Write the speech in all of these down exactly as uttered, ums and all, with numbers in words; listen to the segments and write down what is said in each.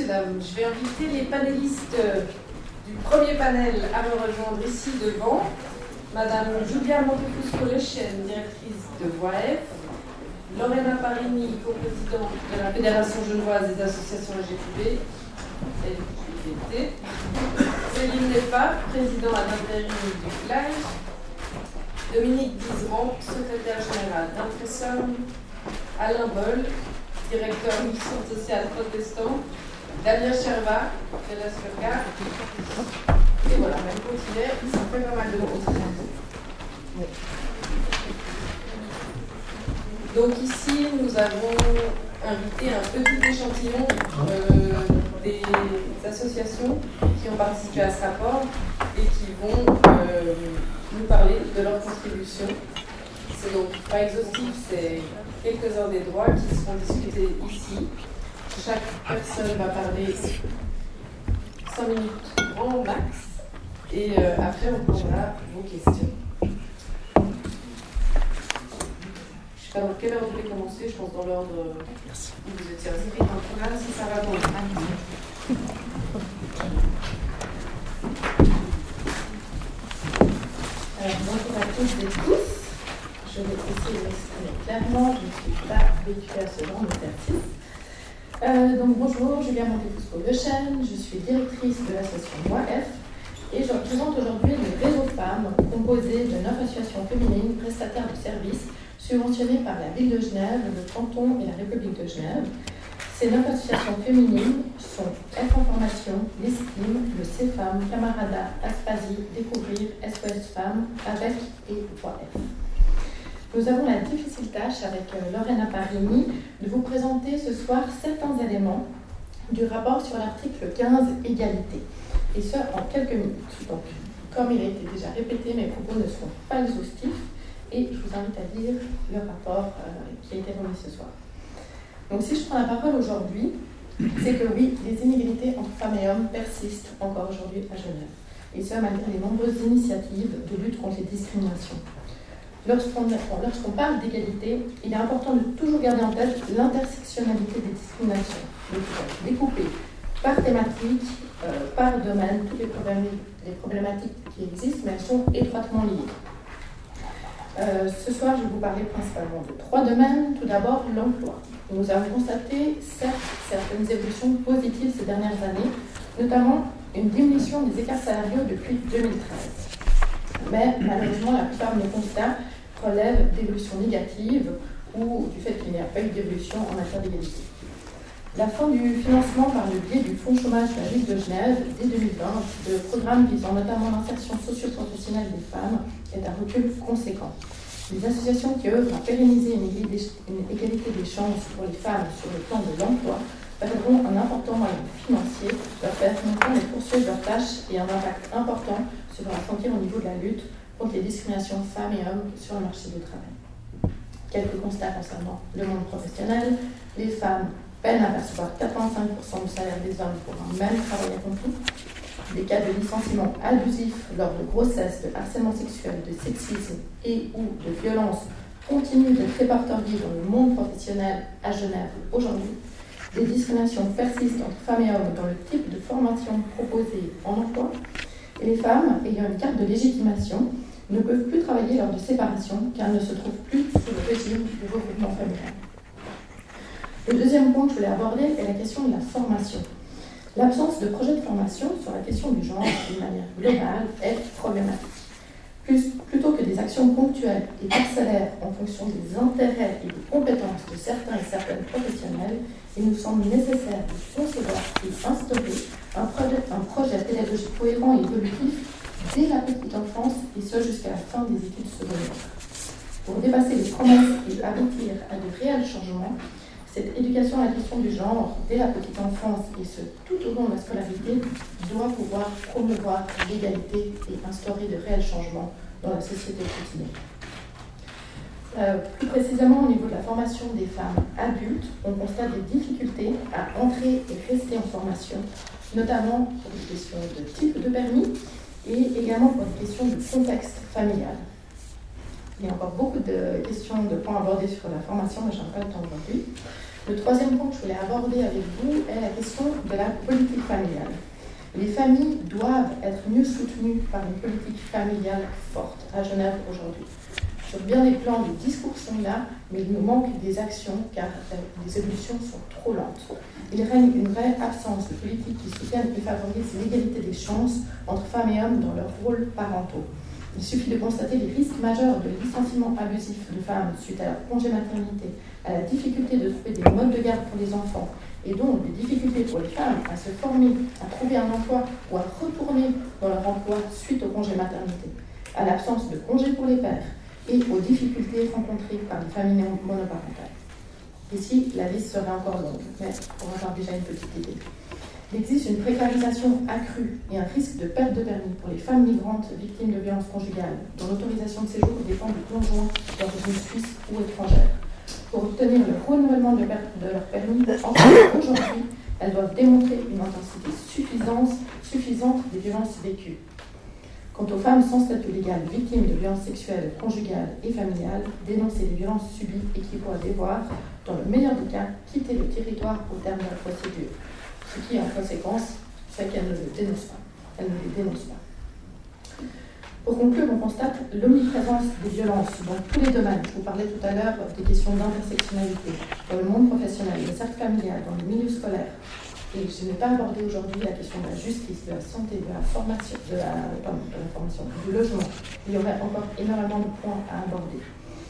messieurs, dames, je vais inviter les panélistes du premier panel à me rejoindre ici devant. Madame Julia Montefusco-Lechen, directrice de V O A F, Lorena Parini, co-présidente de la Fédération genevoise des associations L G B T, Céline Lepa, présidente à l'intérim du C L A I, Dominique Dizeran, secrétaire général d'Impressum, Alain Boll, directeur mission sociale protestant, Damien Cherva, de la S F K. Et voilà, même continuer, ça fait pas mal de monde. Oui. Donc ici, nous avons invité un petit échantillon euh, des associations qui ont participé à ce rapport et qui vont euh, nous parler de leur contribution. C'est donc pas exhaustif, c'est quelques-uns des droits qui seront discutés ici. Chaque personne va parler cinq minutes en max et euh, après on prendra vos questions. Je ne sais pas dans quelle heure vous voulez commencer, je pense dans l'ordre où vous étiez inscrits dans le programme, si ça va pour vous. Alors bonjour à toutes et tous. Je vais essayer de m'exprimer clairement, je ne suis pas habituée à ce genre d'exercice. Euh, donc bonjour, Julia Montefusco-Lechen, je suis directrice de l'association V O A F et je représente aujourd'hui le réseau femmes composé de neuf associations féminines prestataires de services subventionnées par la ville de Genève, le canton et la République de Genève. Ces neuf associations féminines sont F Information, l'Estime, le C F A M, Camarada, Aspasie, Découvrir, S O S Femmes, avec et V O A F. Nous avons la difficile tâche avec Lorena Parini de vous présenter ce soir certains éléments du rapport sur l'article quinze, égalité, et ce en quelques minutes. Donc, comme il a été déjà répété, mes propos ne seront pas exhaustifs et je vous invite à lire le rapport euh, qui a été remis ce soir. Donc, si je prends la parole aujourd'hui, c'est que oui, les inégalités entre femmes et hommes persistent encore aujourd'hui à Genève, et ce malgré les nombreuses initiatives de lutte contre les discriminations. Lorsqu'on, lorsqu'on parle d'égalité, il est important de toujours garder en tête l'intersectionnalité des discriminations, donc découper par thématique, euh, par domaine, toutes les problématiques, les problématiques qui existent, mais elles sont étroitement liées. Euh, ce soir, je vais vous parler principalement de trois domaines. Tout d'abord, l'emploi. Nous avons constaté, certes, certaines évolutions positives ces dernières années, notamment une diminution des écarts salariaux depuis deux mille treize. Mais malheureusement, la plupart de nos constats relèvent d'évolutions négatives ou du fait qu'il n'y a pas eu d'évolution en matière d'égalité. La fin du financement par le biais du Fonds chômage de la Ville de Genève dès deux mille vingt, de programmes visant notamment l'insertion socio-professionnelle des femmes, est un recul conséquent. Les associations qui œuvrent à pérenniser une égalité des chances pour les femmes sur le plan de l'emploi perdront un important moyen financier leur permettant de poursuivre leurs tâches et un impact important sur la santé au niveau de la lutte contre les discriminations femmes et hommes sur le marché du travail. Quelques constats concernant le monde professionnel. Les femmes peinent à percevoir quatre-vingt-cinq pour cent du salaire des hommes pour un même travail accompli. Des cas de licenciement abusif lors de grossesse, de harcèlement sexuel, de sexisme et ou de violence continuent d'être répertoriés dans le monde professionnel à Genève aujourd'hui. Des discriminations persistent entre femmes et hommes dans le type de formation proposée en emploi. Et les femmes ayant une carte de légitimation ne peuvent plus travailler lors de séparation car elles ne se trouvent plus sous le régime du regroupement familial. Le deuxième point que je voulais aborder est la question de la formation. L'absence de projet de formation sur la question du genre d'une manière globale est problématique. Plus, plutôt que des actions ponctuelles et parcellaires en fonction des intérêts et des compétences de certains et certaines professionnels, il nous semble nécessaire de concevoir et instaurer un projet, un projet pédagogique cohérent et évolutif dès la petite enfance et ce jusqu'à la fin des études secondaires. Pour dépasser les promesses et aboutir à de réels changements, cette éducation à la question du genre dès la petite enfance et ce tout au long de la scolarité doit pouvoir promouvoir l'égalité et instaurer de réels changements dans la société quotidienne. Euh, plus précisément au niveau de la formation des femmes adultes, on constate des difficultés à entrer et rester en formation, notamment pour des questions de type de permis et également pour des questions de contexte familial. Il y a encore beaucoup de questions, de points abordés sur la formation, mais je n'ai pas le temps aujourd'hui. Le troisième point que je voulais aborder avec vous est la question de la politique familiale. Les familles doivent être mieux soutenues par une politique familiale forte à Genève aujourd'hui. Sur bien des plans, les discours sont là, mais il nous manque des actions car les évolutions sont trop lentes. Il règne une vraie absence de politique qui soutienne et favorise l'égalité des chances entre femmes et hommes dans leurs rôles parentaux. Il suffit de constater les risques majeurs de licenciement abusif de femmes suite à leur congé maternité, à la difficulté de trouver des modes de garde pour les enfants, et donc des difficultés pour les femmes à se former, à trouver un emploi ou à retourner dans leur emploi suite au congé maternité, à l'absence de congés pour les pères et aux difficultés rencontrées par les familles monoparentales. Ici, la liste serait encore longue, mais pour avoir déjà une petite idée. Il existe une précarisation accrue et un risque de perte de permis pour les femmes migrantes victimes de violences conjugales, dont l'autorisation de séjour dépend du conjoint d'origine suisse ou étrangère. Pour obtenir le renouvellement de leur permis, aujourd'hui, elles doivent démontrer une intensité suffisante, suffisante des violences vécues. Quant aux femmes sans statut légal victimes de violences sexuelles, conjugales et familiales, dénoncer les violences subies équivaut à devoir, dans le meilleur des cas, quitter le territoire au terme de la procédure. Ce qui, en conséquence, fait qu'elles ne le dénoncent pas. Elles ne les dénoncent pas. Pour conclure, on constate l'omniprésence des violences dans tous les domaines. Je vous parlais tout à l'heure des questions d'intersectionnalité, dans le monde professionnel, le cercle familial, dans le milieu scolaire. Et je n'ai pas abordé aujourd'hui la question de la justice, de la santé, de la formation, de la, pardon, de la formation, du logement. Il y aurait encore énormément de points à aborder.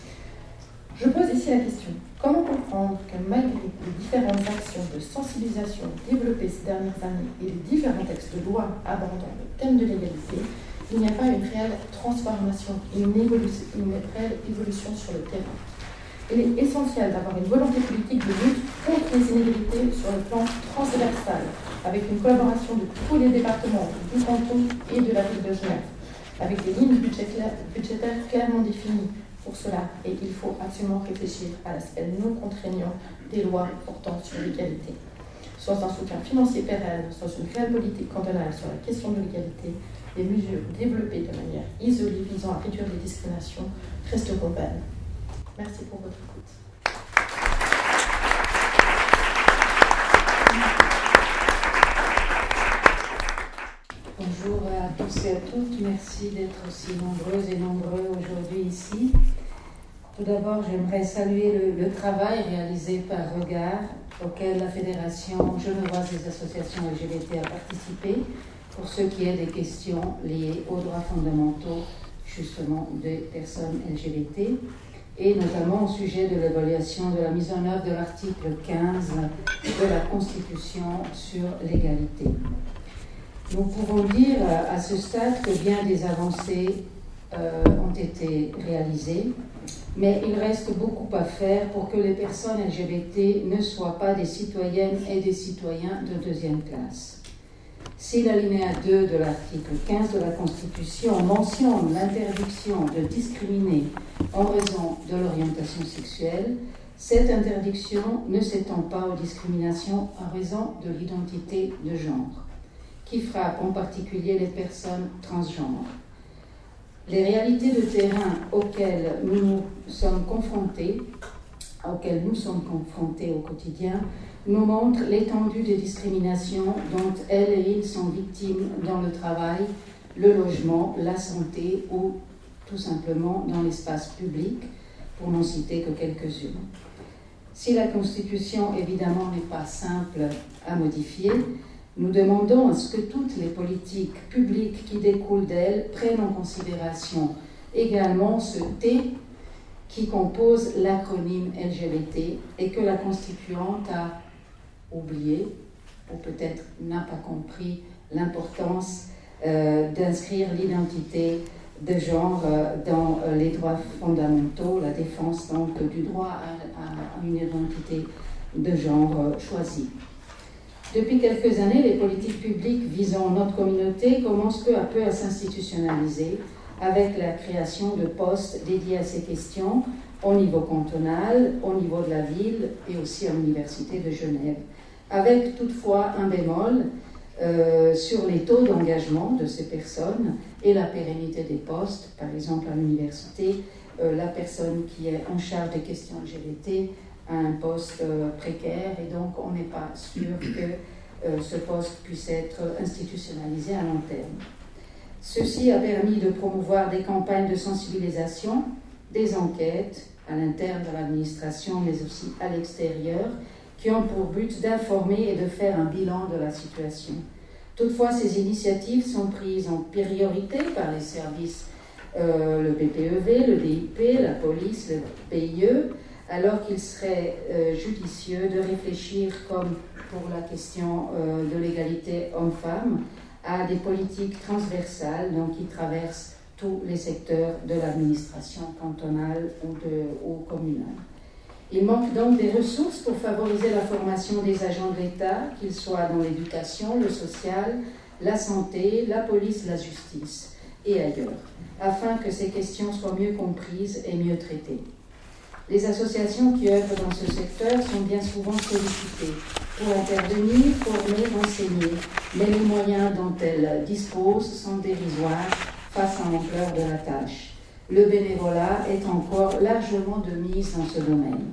Je pose ici la question, comment comprendre que malgré les différentes actions de sensibilisation développées ces dernières années et les différents textes de loi abordant le thème de l'égalité, il n'y a pas une réelle transformation, une, évolution, une réelle évolution sur le terrain. Il est essentiel d'avoir une volonté politique de lutte contre les inégalités sur le plan transversal, avec une collaboration de tous les départements du canton et de la ville de Genève, avec des lignes budgétaires, budgétaires clairement définies. Pour cela, et il faut absolument réfléchir à l'aspect non contraignant des lois portant sur l'égalité. Soit un soutien financier pérenne, soit une réelle politique cantonale sur la question de l'égalité, les mesures développées de manière isolée visant à réduire les discriminations resteront vaines. Merci pour votre écoute. Bonjour à tous et à toutes, merci d'être aussi nombreuses et nombreux aujourd'hui ici. Tout d'abord, j'aimerais saluer le, le travail réalisé par Regard, auquel la Fédération genevoise des associations L G B T a participé, pour ce qui est des questions liées aux droits fondamentaux, justement, des personnes L G B T, et notamment au sujet de l'évaluation de la mise en œuvre de l'article quinze de la Constitution sur l'égalité. Nous pouvons dire à ce stade que bien des avancées euh, ont été réalisées, mais il reste beaucoup à faire pour que les personnes L G B T ne soient pas des citoyennes et des citoyens de deuxième classe. Si l'alinéa deux de l'article quinze de la Constitution mentionne l'interdiction de discriminer en raison de l'orientation sexuelle, cette interdiction ne s'étend pas aux discriminations en raison de l'identité de genre, qui frappe en particulier les personnes transgenres. Les réalités de terrain auxquelles nous, nous sommes confrontés, auxquelles nous sommes confrontés au quotidien, nous montrent l'étendue des discriminations dont elles et ils sont victimes dans le travail, le logement, la santé ou tout simplement dans l'espace public, pour n'en citer que quelques-unes. Si la Constitution, évidemment, n'est pas simple à modifier, nous demandons à ce que toutes les politiques publiques qui découlent d'elle prennent en considération également ce T qui compose l'acronyme L G B T et que la Constituante a oublié, ou peut-être n'a pas compris l'importance euh, d'inscrire l'identité de genre euh, dans euh, les droits fondamentaux, la défense donc du droit à, à une identité de genre euh, choisie. Depuis quelques années, les politiques publiques visant notre communauté commencent peu à peu à s'institutionnaliser avec la création de postes dédiés à ces questions au niveau cantonal, au niveau de la ville et aussi à l'Université de Genève, avec toutefois un bémol euh, sur les taux d'engagement de ces personnes et la pérennité des postes. Par exemple, à l'université, euh, la personne qui est en charge des questions L G B T à un poste euh, précaire et donc on n'est pas sûr que euh, ce poste puisse être institutionnalisé à long terme. Ceci a permis de promouvoir des campagnes de sensibilisation, des enquêtes à l'interne de l'administration mais aussi à l'extérieur qui ont pour but d'informer et de faire un bilan de la situation. Toutefois, ces initiatives sont prises en priorité par les services, euh, le P P E V, le D I P, la police, le P I E, alors qu'il serait euh, judicieux de réfléchir, comme pour la question euh, de l'égalité homme-femme, à des politiques transversales donc, qui traversent tous les secteurs de l'administration cantonale ou, de, ou communale. Il manque donc des ressources pour favoriser la formation des agents de l'État, qu'ils soient dans l'éducation, le social, la santé, la police, la justice et ailleurs, afin que ces questions soient mieux comprises et mieux traitées. Les associations qui œuvrent dans ce secteur sont bien souvent sollicitées pour intervenir, former, renseigner, mais les moyens dont elles disposent sont dérisoires face à l'ampleur de la tâche. Le bénévolat est encore largement de mise dans ce domaine.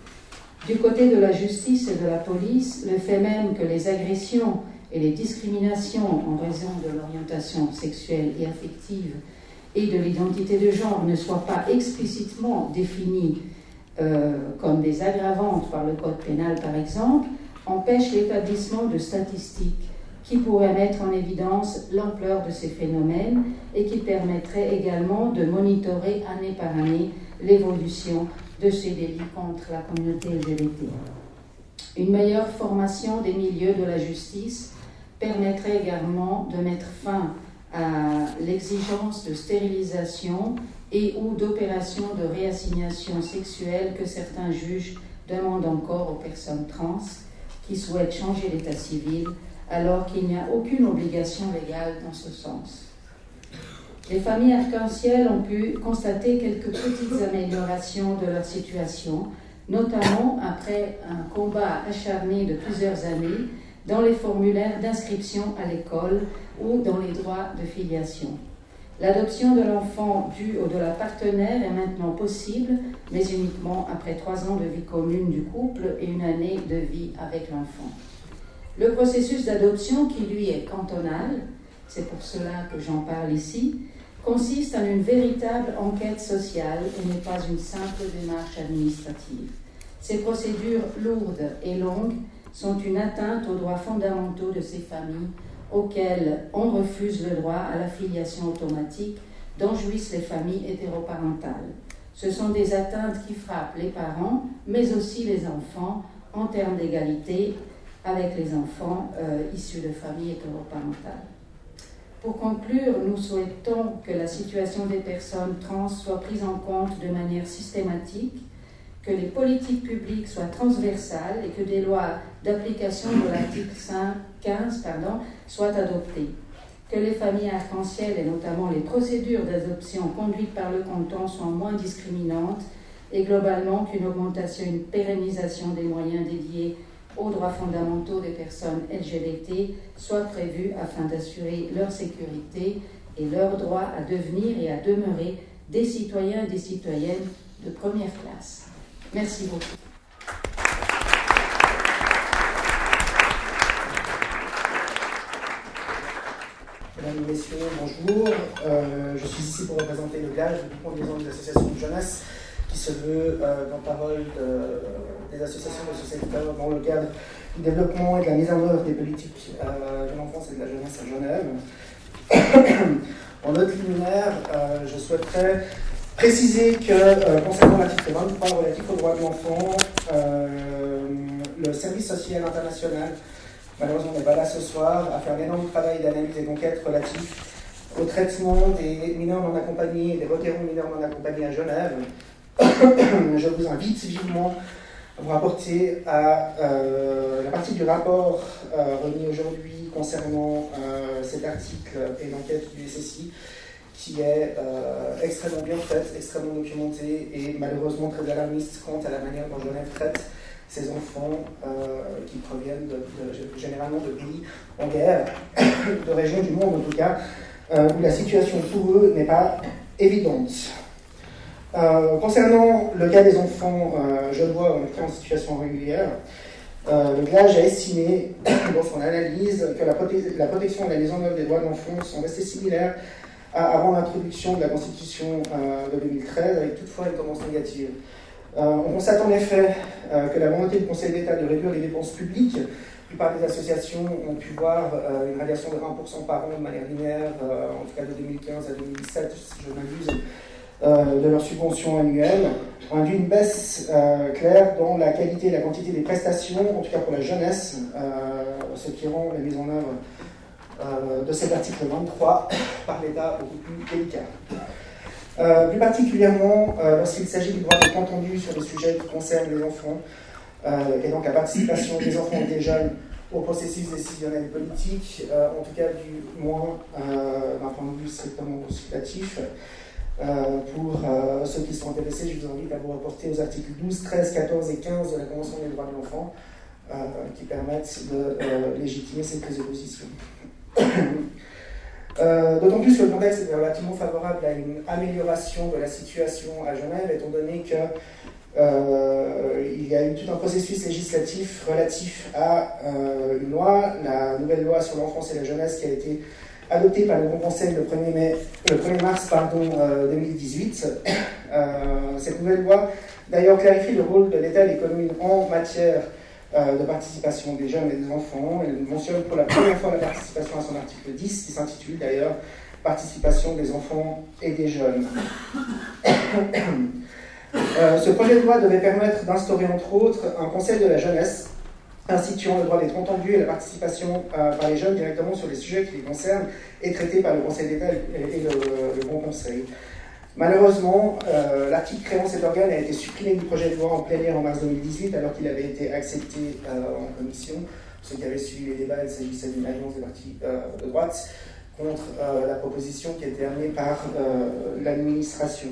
Du côté de la justice et de la police, le fait même que les agressions et les discriminations en raison de l'orientation sexuelle et affective et de l'identité de genre ne soient pas explicitement définies euh, comme des aggravantes par le code pénal par exemple, empêche l'établissement de statistiques qui pourraient mettre en évidence l'ampleur de ces phénomènes et qui permettraient également de monitorer année par année l'évolution de ces délits contre la communauté L G B T. Une meilleure formation des milieux de la justice permettrait également de mettre fin à l'exigence de stérilisation et ou d'opérations de réassignation sexuelle que certains juges demandent encore aux personnes trans qui souhaitent changer l'état civil alors qu'il n'y a aucune obligation légale dans ce sens. Les familles arc-en-ciel ont pu constater quelques petites améliorations de leur situation, notamment après un combat acharné de plusieurs années dans les formulaires d'inscription à l'école ou dans les droits de filiation. L'adoption de l'enfant dû au de la partenaire est maintenant possible, mais uniquement après trois ans de vie commune du couple et une année de vie avec l'enfant. Le processus d'adoption, qui lui est cantonal, c'est pour cela que j'en parle ici, consiste en une véritable enquête sociale et n'est pas une simple démarche administrative. Ces procédures lourdes et longues sont une atteinte aux droits fondamentaux de ces familles auxquelles on refuse le droit à la filiation automatique dont jouissent les familles hétéroparentales. Ce sont des atteintes qui frappent les parents, mais aussi les enfants, en termes d'égalité avec les enfants euh, issus de familles hétéroparentales. Pour conclure, nous souhaitons que la situation des personnes trans soit prise en compte de manière systématique, que les politiques publiques soient transversales et que des lois d'application de l'article quinze pardon, soient adoptées, que les familles arc-en-ciel et notamment les procédures d'adoption conduites par le canton soient moins discriminantes et globalement qu'une augmentation, une pérennisation des moyens dédiés aux droits fondamentaux des personnes L G B T soit prévue afin d'assurer leur sécurité et leur droit à devenir et à demeurer des citoyens et des citoyennes de première classe. Merci beaucoup. Mesdames et messieurs, bonjour. Euh, je suis ici pour représenter le G A J, le combinaison des associations de jeunesse, qui se veut euh, porte-parole de, des associations de ce secteur dans le cadre du développement et de la mise en œuvre des politiques euh, de l'enfance et de la jeunesse à Genève. En note liminaire, euh, je souhaiterais préciser que, euh, concernant l'article vingt-trois relatif aux droits de l'enfant, euh, le service social international, malheureusement, n'est pas là ce soir, à faire un énorme travail d'analyse et d'enquête relatif au traitement des mineurs non accompagnés et des requérants mineurs non accompagnés à Genève. Je vous invite vivement à vous rapporter à euh, la partie du rapport euh, remis aujourd'hui concernant euh, cet article et l'enquête du S S I, qui est euh, extrêmement bien faite, extrêmement documentée et malheureusement très alarmiste quant à la manière dont Genève traite ces enfants euh, qui proviennent de, de, généralement de pays en guerre, de régions du monde en tout cas, euh, où la situation pour eux n'est pas évidente. Euh, concernant le cas des enfants euh, genevois en situation régulière, euh, le G L A G a estimé dans son analyse que la, prote- la protection et la mise en œuvre des droits de l'enfant sont restées similaires à avant l'introduction de la Constitution euh, de deux mille treize, avec toutefois une tendance négative. Euh, on constate en effet euh, que la volonté du Conseil d'État de réduire les dépenses publiques, la plupart des associations ont pu voir euh, une radiation de vingt pour cent par an de manière linéaire, euh, en tout cas de deux mille quinze à deux mille dix-sept, si je m'abuse, euh, de leurs subventions annuelles, induit une baisse euh, claire dans la qualité et la quantité des prestations, en tout cas pour la jeunesse, euh, ce qui rend la mise en œuvre euh, de cet article vingt-trois par l'État beaucoup plus délicat. Euh, plus particulièrement euh, lorsqu'il s'agit du droit d'être entendu sur des sujets qui concernent les enfants, euh, et donc la participation des enfants et des jeunes au processus décisionnel et politique, euh, en tout cas du moins euh, d'un point de vue strictement consultatif. Euh, pour euh, ceux qui sont intéressés, je vous invite à vous rapporter aux articles douze, treize, quatorze et quinze de la Convention des droits de l'enfant, euh, qui permettent de euh, légitimer ces prises de position. Euh, D'autant plus que le contexte est relativement favorable à une amélioration de la situation à Genève, étant donné qu'il euh, y a eu tout un processus législatif relatif à euh, une loi, la nouvelle loi sur l'enfance et la jeunesse, qui a été adoptée par le Grand Conseil le premier, mai, le premier mars pardon, euh, deux mille dix-huit. Euh, cette nouvelle loi, d'ailleurs, clarifie le rôle de l'État et des communes en matière de participation des jeunes et des enfants. Elle mentionne pour la première fois la participation à son article dix, qui s'intitule d'ailleurs « Participation des enfants et des jeunes ». euh, ce projet de loi devait permettre d'instaurer entre autres un conseil de la jeunesse instituant le droit d'être entendu et la participation euh, par les jeunes directement sur les sujets qui les concernent et traités par le Conseil d'État et, et le, le Grand Conseil. Malheureusement, euh, l'article créant cet organe a été supprimé du projet de loi en plénière en mars deux mille dix-huit, alors qu'il avait été accepté euh, en commission. Pour ceux qui avaient suivi les débats, il s'agissait d'une alliance des partis euh, de droite contre euh, la proposition qui a été amenée par euh, l'administration.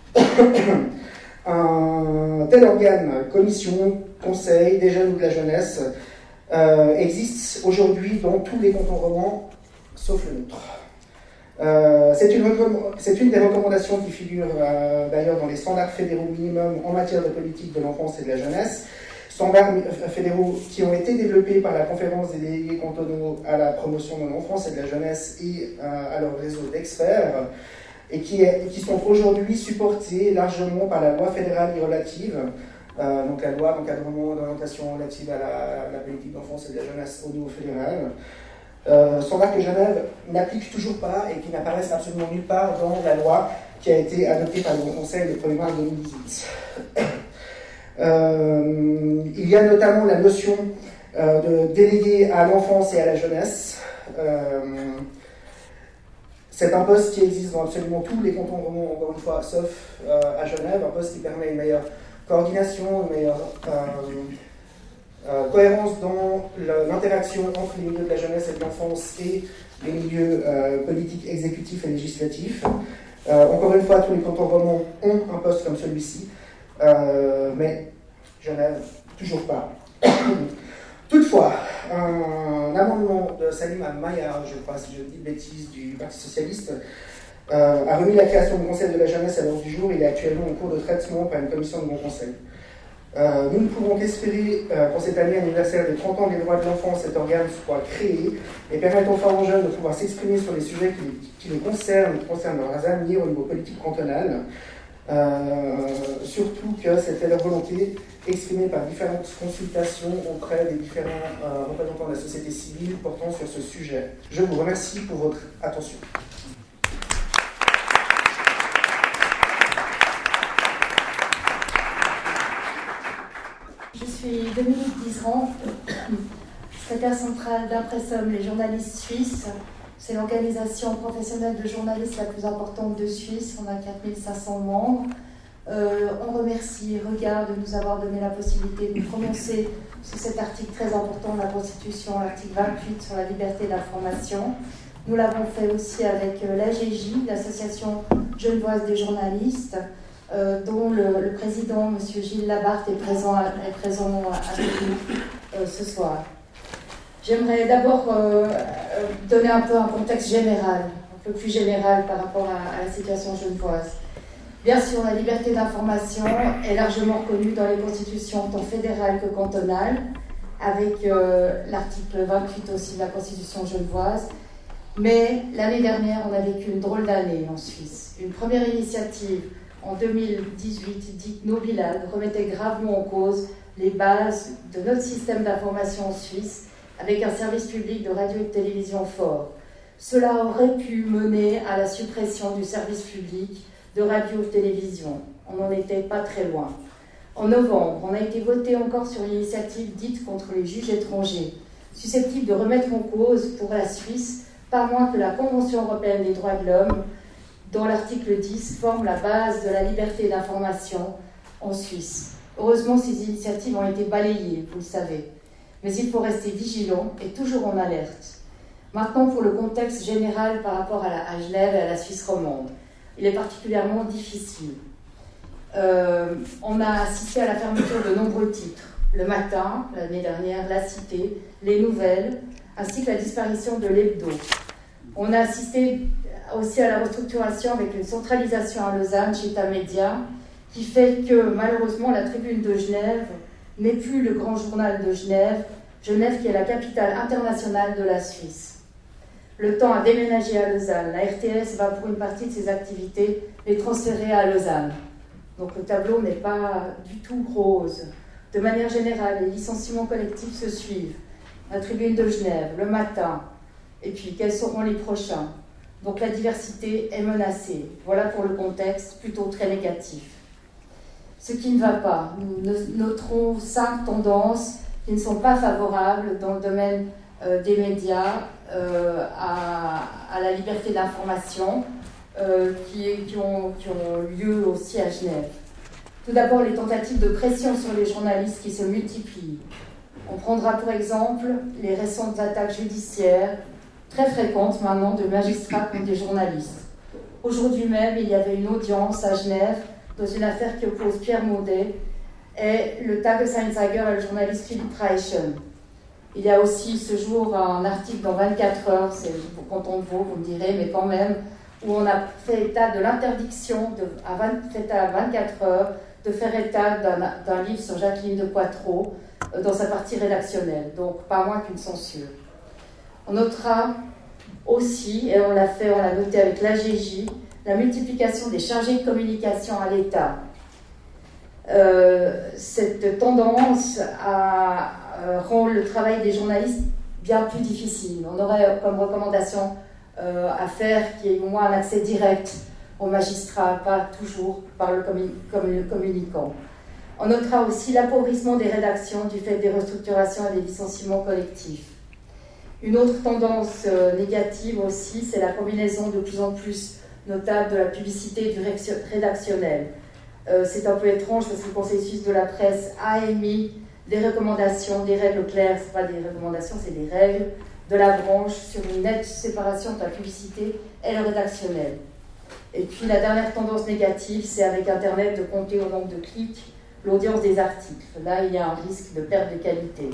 Un tel organe, commission, conseil, des jeunes ou de la jeunesse, euh, existe aujourd'hui dans tous les cantons romans, sauf le nôtre. Euh, c'est une, une des recommandations qui figurent euh, d'ailleurs dans les standards fédéraux minimums en matière de politique de l'enfance et de la jeunesse, standards fédéraux qui ont été développés par la conférence des délégués cantonaux à la promotion de l'enfance et de la jeunesse et euh, à leur réseau d'experts, et qui, est, qui sont aujourd'hui supportés largement par la loi fédérale y relative, euh, donc la loi d'encadrement d'orientation relative à la, la politique d'enfance et de la jeunesse au niveau fédéral. Euh, standards que Genève n'applique toujours pas et qui n'apparaissent absolument nulle part dans la loi qui a été adoptée par le Grand Conseil le premier mars deux mille dix-huit. Euh, il y a notamment la notion euh, de délégué à l'enfance et à la jeunesse. Euh, c'est un poste qui existe dans absolument tous les cantons romans, encore une fois, sauf euh, à Genève, un poste qui permet une meilleure coordination, une meilleure euh, Euh, cohérence dans l'interaction entre les milieux de la jeunesse et de l'enfance et les milieux euh, politiques, exécutifs et législatifs. Euh, encore une fois, tous les cantons romans ont un poste comme celui-ci, euh, mais Genève, toujours pas. Toutefois, un, un amendement de Salim Maillard, je crois, si je dis de bêtises, du Parti Socialiste, euh, a remis la création du Conseil de la jeunesse à l'ordre du jour. Il est actuellement en cours de traitement par une commission de bon conseil. Euh, nous ne pouvons qu'espérer euh, qu'en cette année anniversaire des trente ans des droits de l'enfant, cet organe soit créé et permette enfin aux jeunes de pouvoir s'exprimer sur les sujets qui, qui les concernent et qui concernent leurs amis au niveau politique cantonal. Euh, surtout que c'était la volonté exprimée par différentes consultations auprès des différents euh, représentants de la société civile portant sur ce sujet. Je vous remercie pour votre attention. Je suis Dominique Dizeran, secrétaire centrale d'Impressum, les journalistes suisses. C'est l'organisation professionnelle de journalistes la plus importante de Suisse. On a quatre mille cinq cents membres. Euh, on remercie Regard de nous avoir donné la possibilité de nous prononcer sur cet article très important de la Constitution, l'article vingt-huit sur la liberté d'information. Nous l'avons fait aussi avec l'A G J, l'Association genevoise des journalistes, Euh, dont le, le président, M. Gilles Labarthe, est présent, est présent avec nous euh, ce soir. J'aimerais d'abord euh, donner un peu un contexte général, un peu plus général par rapport à, à la situation genevoise. Bien sûr, la liberté d'information est largement reconnue dans les constitutions tant fédérales que cantonales, avec euh, l'article vingt-huit aussi de la Constitution genevoise. Mais l'année dernière, on a vécu une drôle d'année en Suisse. Une première initiative en deux mille dix-huit, dite No Bilag, remettait gravement en cause les bases de notre système d'information en Suisse, avec un service public de radio et de télévision fort. Cela aurait pu mener à la suppression du service public de radio et de télévision. On n'en était pas très loin. En novembre, on a été voté encore sur l'initiative dite contre les juges étrangers, susceptible de remettre en cause pour la Suisse pas moins que la Convention européenne des droits de l'homme, dont l'article dix forme la base de la liberté d'information en Suisse. Heureusement, ces initiatives ont été balayées, vous le savez. Mais il faut rester vigilant et toujours en alerte. Maintenant, pour le contexte général par rapport à, la, à Genève et à la Suisse romande, il est particulièrement difficile. Euh, on a assisté à la fermeture de nombreux titres. Le Matin, l'année dernière, La Cité, Les Nouvelles, ainsi que la disparition de l'Hebdo. On a assisté aussi à la restructuration avec une centralisation à Lausanne chez Tamedia, qui fait que malheureusement la Tribune de Genève n'est plus le grand journal de Genève, Genève qui est la capitale internationale de la Suisse. Le temps a déménagé à Lausanne. La R T S va pour une partie de ses activités les transférer à Lausanne. Donc le tableau n'est pas du tout rose. De manière générale, les licenciements collectifs se suivent. La Tribune de Genève, Le Matin, et puis quels seront les prochains. Donc la diversité est menacée. Voilà pour le contexte plutôt très négatif. Ce qui ne va pas, nous noterons cinq tendances qui ne sont pas favorables dans le domaine euh, des médias euh, à, à la liberté d'information euh, qui, qui, ont, qui ont lieu aussi à Genève. Tout d'abord, les tentatives de pression sur les journalistes qui se multiplient. On prendra pour exemple les récentes attaques judiciaires, très fréquentes maintenant, de magistrats contre des journalistes. Aujourd'hui même, il y avait une audience à Genève dans une affaire qui oppose Pierre Maudet et le Tagesanzeiger et le journaliste Philippe Reichen. Il y a aussi ce jour un article dans vingt-quatre heures, c'est content de vous, vous me direz, mais quand même, où on a fait état de l'interdiction, de, à, vingt, à vingt-quatre heures, de faire état d'un, d'un livre sur Jacqueline de Poitrot euh, dans sa partie rédactionnelle, donc pas moins qu'une censure. On notera aussi, et on l'a fait, on l'a noté avec l'A G J, la multiplication des chargés de communication à l'État. Euh, cette tendance à, euh, rend le travail des journalistes bien plus difficile. On aurait comme recommandation euh, à faire qu'il y ait au moins un accès direct aux magistrats, pas toujours par le, commun- comme le communicant. On notera aussi l'appauvrissement des rédactions du fait des restructurations et des licenciements collectifs. Une autre tendance euh, négative aussi, c'est la combinaison de plus en plus notable de la publicité et du rédactionnel. Euh, c'est un peu étrange parce que le Conseil suisse de la presse a émis des recommandations, des règles claires, ce n'est pas des recommandations, c'est des règles de la branche sur une nette séparation de la publicité et le rédactionnel. Et puis la dernière tendance négative, c'est avec Internet de compter au nombre de clics l'audience des articles. Là, il y a un risque de perte de qualité.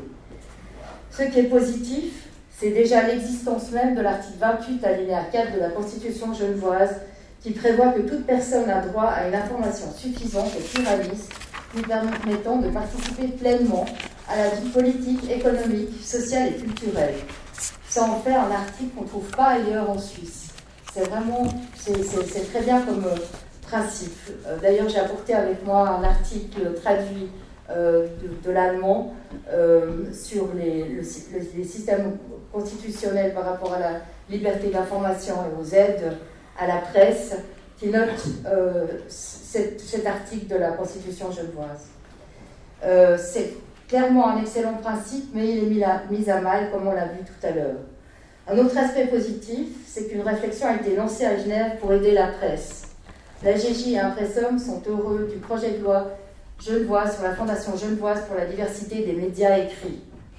Ce qui est positif, c'est déjà l'existence même de l'article vingt-huit alinéa quatre de la Constitution genevoise qui prévoit que toute personne a droit à une information suffisante et pluraliste lui permettant de participer pleinement à la vie politique, économique, sociale et culturelle. Ça en fait un article qu'on ne trouve pas ailleurs en Suisse. C'est vraiment, c'est, c'est, c'est très bien comme euh, principe. Euh, d'ailleurs, j'ai apporté avec moi un article traduit euh, de, de l'allemand euh, sur les, le, le, les systèmes constitutionnels par rapport à la liberté d'information et aux aides à la presse, qui note euh, cet, cet article de la Constitution genevoise. Euh, c'est clairement un excellent principe, mais il est mis à, mis à mal, comme on l'a vu tout à l'heure. Un autre aspect positif, c'est qu'une réflexion a été lancée à Genève pour aider la presse. La G J et Impressum sont heureux du projet de loi genevoise sur la Fondation genevoise pour la diversité des médias écrits.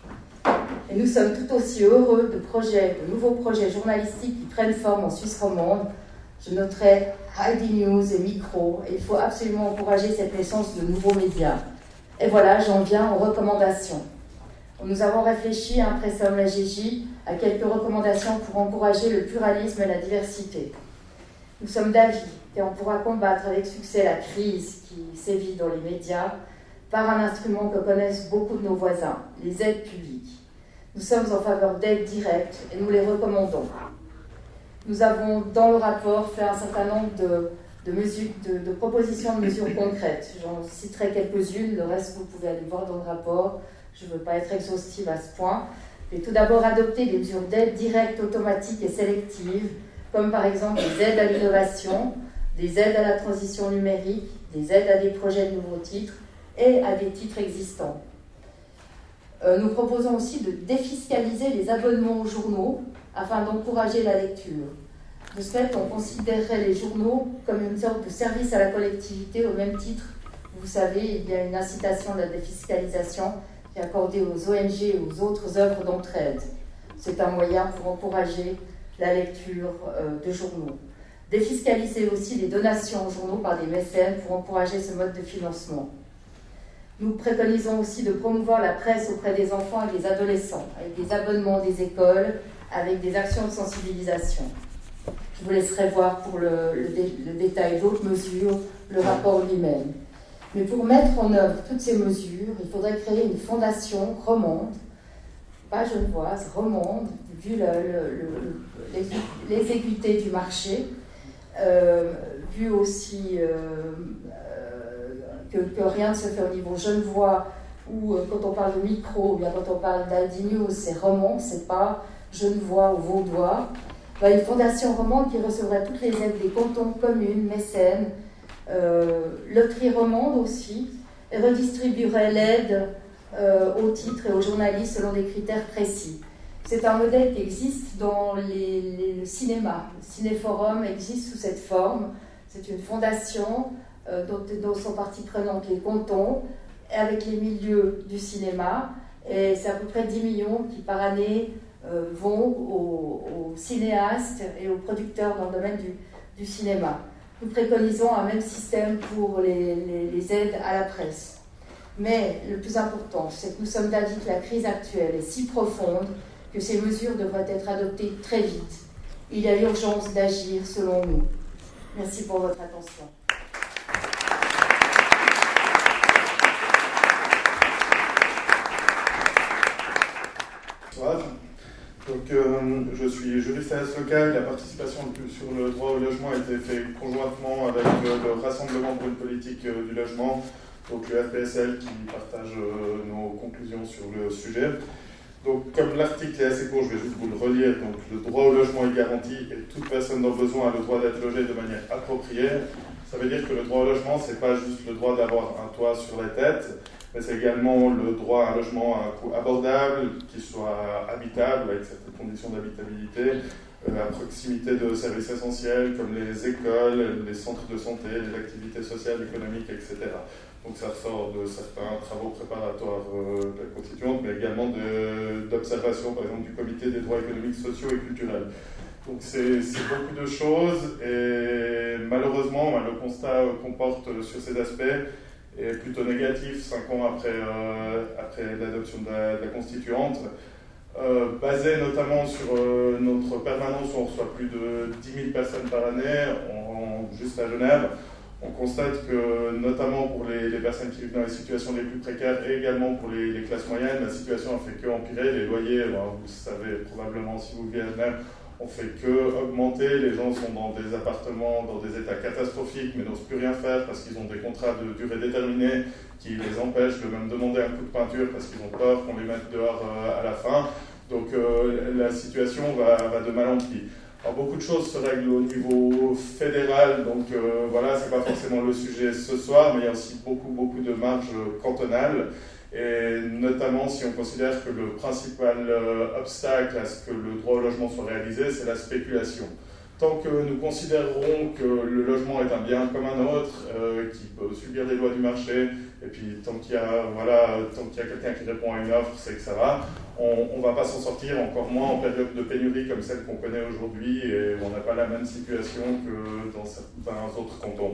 Et nous sommes tout aussi heureux de projets, de nouveaux projets journalistiques qui prennent forme en Suisse romande. Je noterai I D News et Micro, et il faut absolument encourager cette naissance de nouveaux médias. Et voilà, j'en viens aux recommandations. Nous avons réfléchi, à Impressum la G J, à quelques recommandations pour encourager le pluralisme et la diversité. Nous sommes d'avis et on pourra combattre avec succès la crise qui sévit dans les médias par un instrument que connaissent beaucoup de nos voisins, les aides publiques. Nous sommes en faveur d'aides directes et nous les recommandons. Nous avons dans le rapport fait un certain nombre de, de, mesures, de, de propositions de mesures concrètes. J'en citerai quelques-unes, le reste vous pouvez aller voir dans le rapport. Je ne veux pas être exhaustive à ce point. Mais tout d'abord, adopter des mesures d'aide directes, automatiques et sélectives, comme par exemple des aides à l'innovation, des aides à la transition numérique, des aides à des projets de nouveaux titres et à des titres existants. Euh, nous proposons aussi de défiscaliser les abonnements aux journaux afin d'encourager la lecture. De ce fait, on considérerait les journaux comme une sorte de service à la collectivité au même titre. Vous savez, il y a une incitation de la défiscalisation qui est accordée aux O N G et aux autres œuvres d'entraide. C'est un moyen pour encourager la lecture euh, de journaux. Défiscaliser aussi les donations aux journaux par des mécènes pour encourager ce mode de financement. Nous préconisons aussi de promouvoir la presse auprès des enfants et des adolescents, avec des abonnements des écoles, avec des actions de sensibilisation. Je vous laisserai voir pour le, le, dé, le détail d'autres mesures, le rapport lui-même. Mais pour mettre en œuvre toutes ces mesures, il faudrait créer une fondation romande, pas genevoise, romande, vu l'exiguïté du marché, euh, vu aussi euh, euh, que, que rien ne se fait au niveau genevois, ou euh, quand on parle de micro, ou bien quand on parle d'Aldigno, c'est romand, c'est pas genevois ou vaudois. Ben, une fondation romande qui recevrait toutes les aides des cantons, communes, mécènes, euh, loterie romande aussi, et redistribuerait l'aide euh, aux titres et aux journalistes selon des critères précis. C'est un modèle qui existe dans les, les, le cinéma. Le Cinéforum existe sous cette forme. C'est une fondation euh, dont, dont sont partie prenante les cantons, avec les milieux du cinéma. Et c'est à peu près dix millions qui par année euh, vont aux, aux cinéastes et aux producteurs dans le domaine du, du cinéma. Nous préconisons un même système pour les, les, les aides à la presse. Mais le plus important, c'est que nous sommes d'avis que la crise actuelle est si profonde que ces mesures devraient être adoptées très vite. Il y a urgence d'agir selon nous. Merci pour votre attention. Bonsoir. Donc, euh, je suis juriste à S local. La participation sur le droit au logement a été faite conjointement avec euh, le Rassemblement pour une politique euh, du logement, donc le R P S L qui partage euh, nos conclusions sur le sujet. Donc, comme l'article est assez court, je vais juste vous le relire. Donc, le droit au logement est garanti et toute personne dans le besoin a le droit d'être logée de manière appropriée. Ça veut dire que le droit au logement, ce n'est pas juste le droit d'avoir un toit sur la tête, mais c'est également le droit à un logement à un coût abordable, qui soit habitable, avec certaines conditions d'habitabilité, euh, à proximité de services essentiels comme les écoles, les centres de santé, les activités sociales, économiques, et cetera. Donc ça ressort de certains travaux préparatoires euh, de la Constituante, mais également d'observation, par exemple, du Comité des droits économiques, sociaux et culturels. Donc c'est beaucoup de choses, et malheureusement, le constat qu'on porte sur ces aspects est plutôt négatif, cinq ans après, euh, après l'adoption de, de la Constituante. Euh, basé notamment sur euh, notre permanence où on reçoit plus de dix mille personnes par année, en, juste à Genève, on constate que, notamment pour les, les personnes qui vivent dans les situations les plus précaires et également pour les, les classes moyennes, la situation ne fait qu'empirer. Les loyers, alors vous savez probablement si vous vivez à Genève, on ne fait qu'augmenter. Les gens sont dans des appartements, dans des états catastrophiques, mais n'osent plus rien faire parce qu'ils ont des contrats de durée déterminée qui les empêchent de même demander un coup de peinture parce qu'ils ont peur qu'on les mette dehors euh, à la fin. Donc euh, la situation va, va de mal en pis. Alors, beaucoup de choses se règlent au niveau fédéral, donc euh, voilà, ce n'est pas forcément le sujet ce soir, mais il y a aussi beaucoup, beaucoup de marges cantonales, et notamment si on considère que le principal euh, obstacle à ce que le droit au logement soit réalisé, c'est la spéculation. Tant que nous considérerons que le logement est un bien comme un autre, euh, qui peut subir les lois du marché, et puis tant qu'il y a, voilà, tant qu'il y a quelqu'un qui répond à une offre, c'est que ça va, on ne va pas s'en sortir, encore moins en période de pénurie comme celle qu'on connaît aujourd'hui, et on n'a pas la même situation que dans certains autres cantons.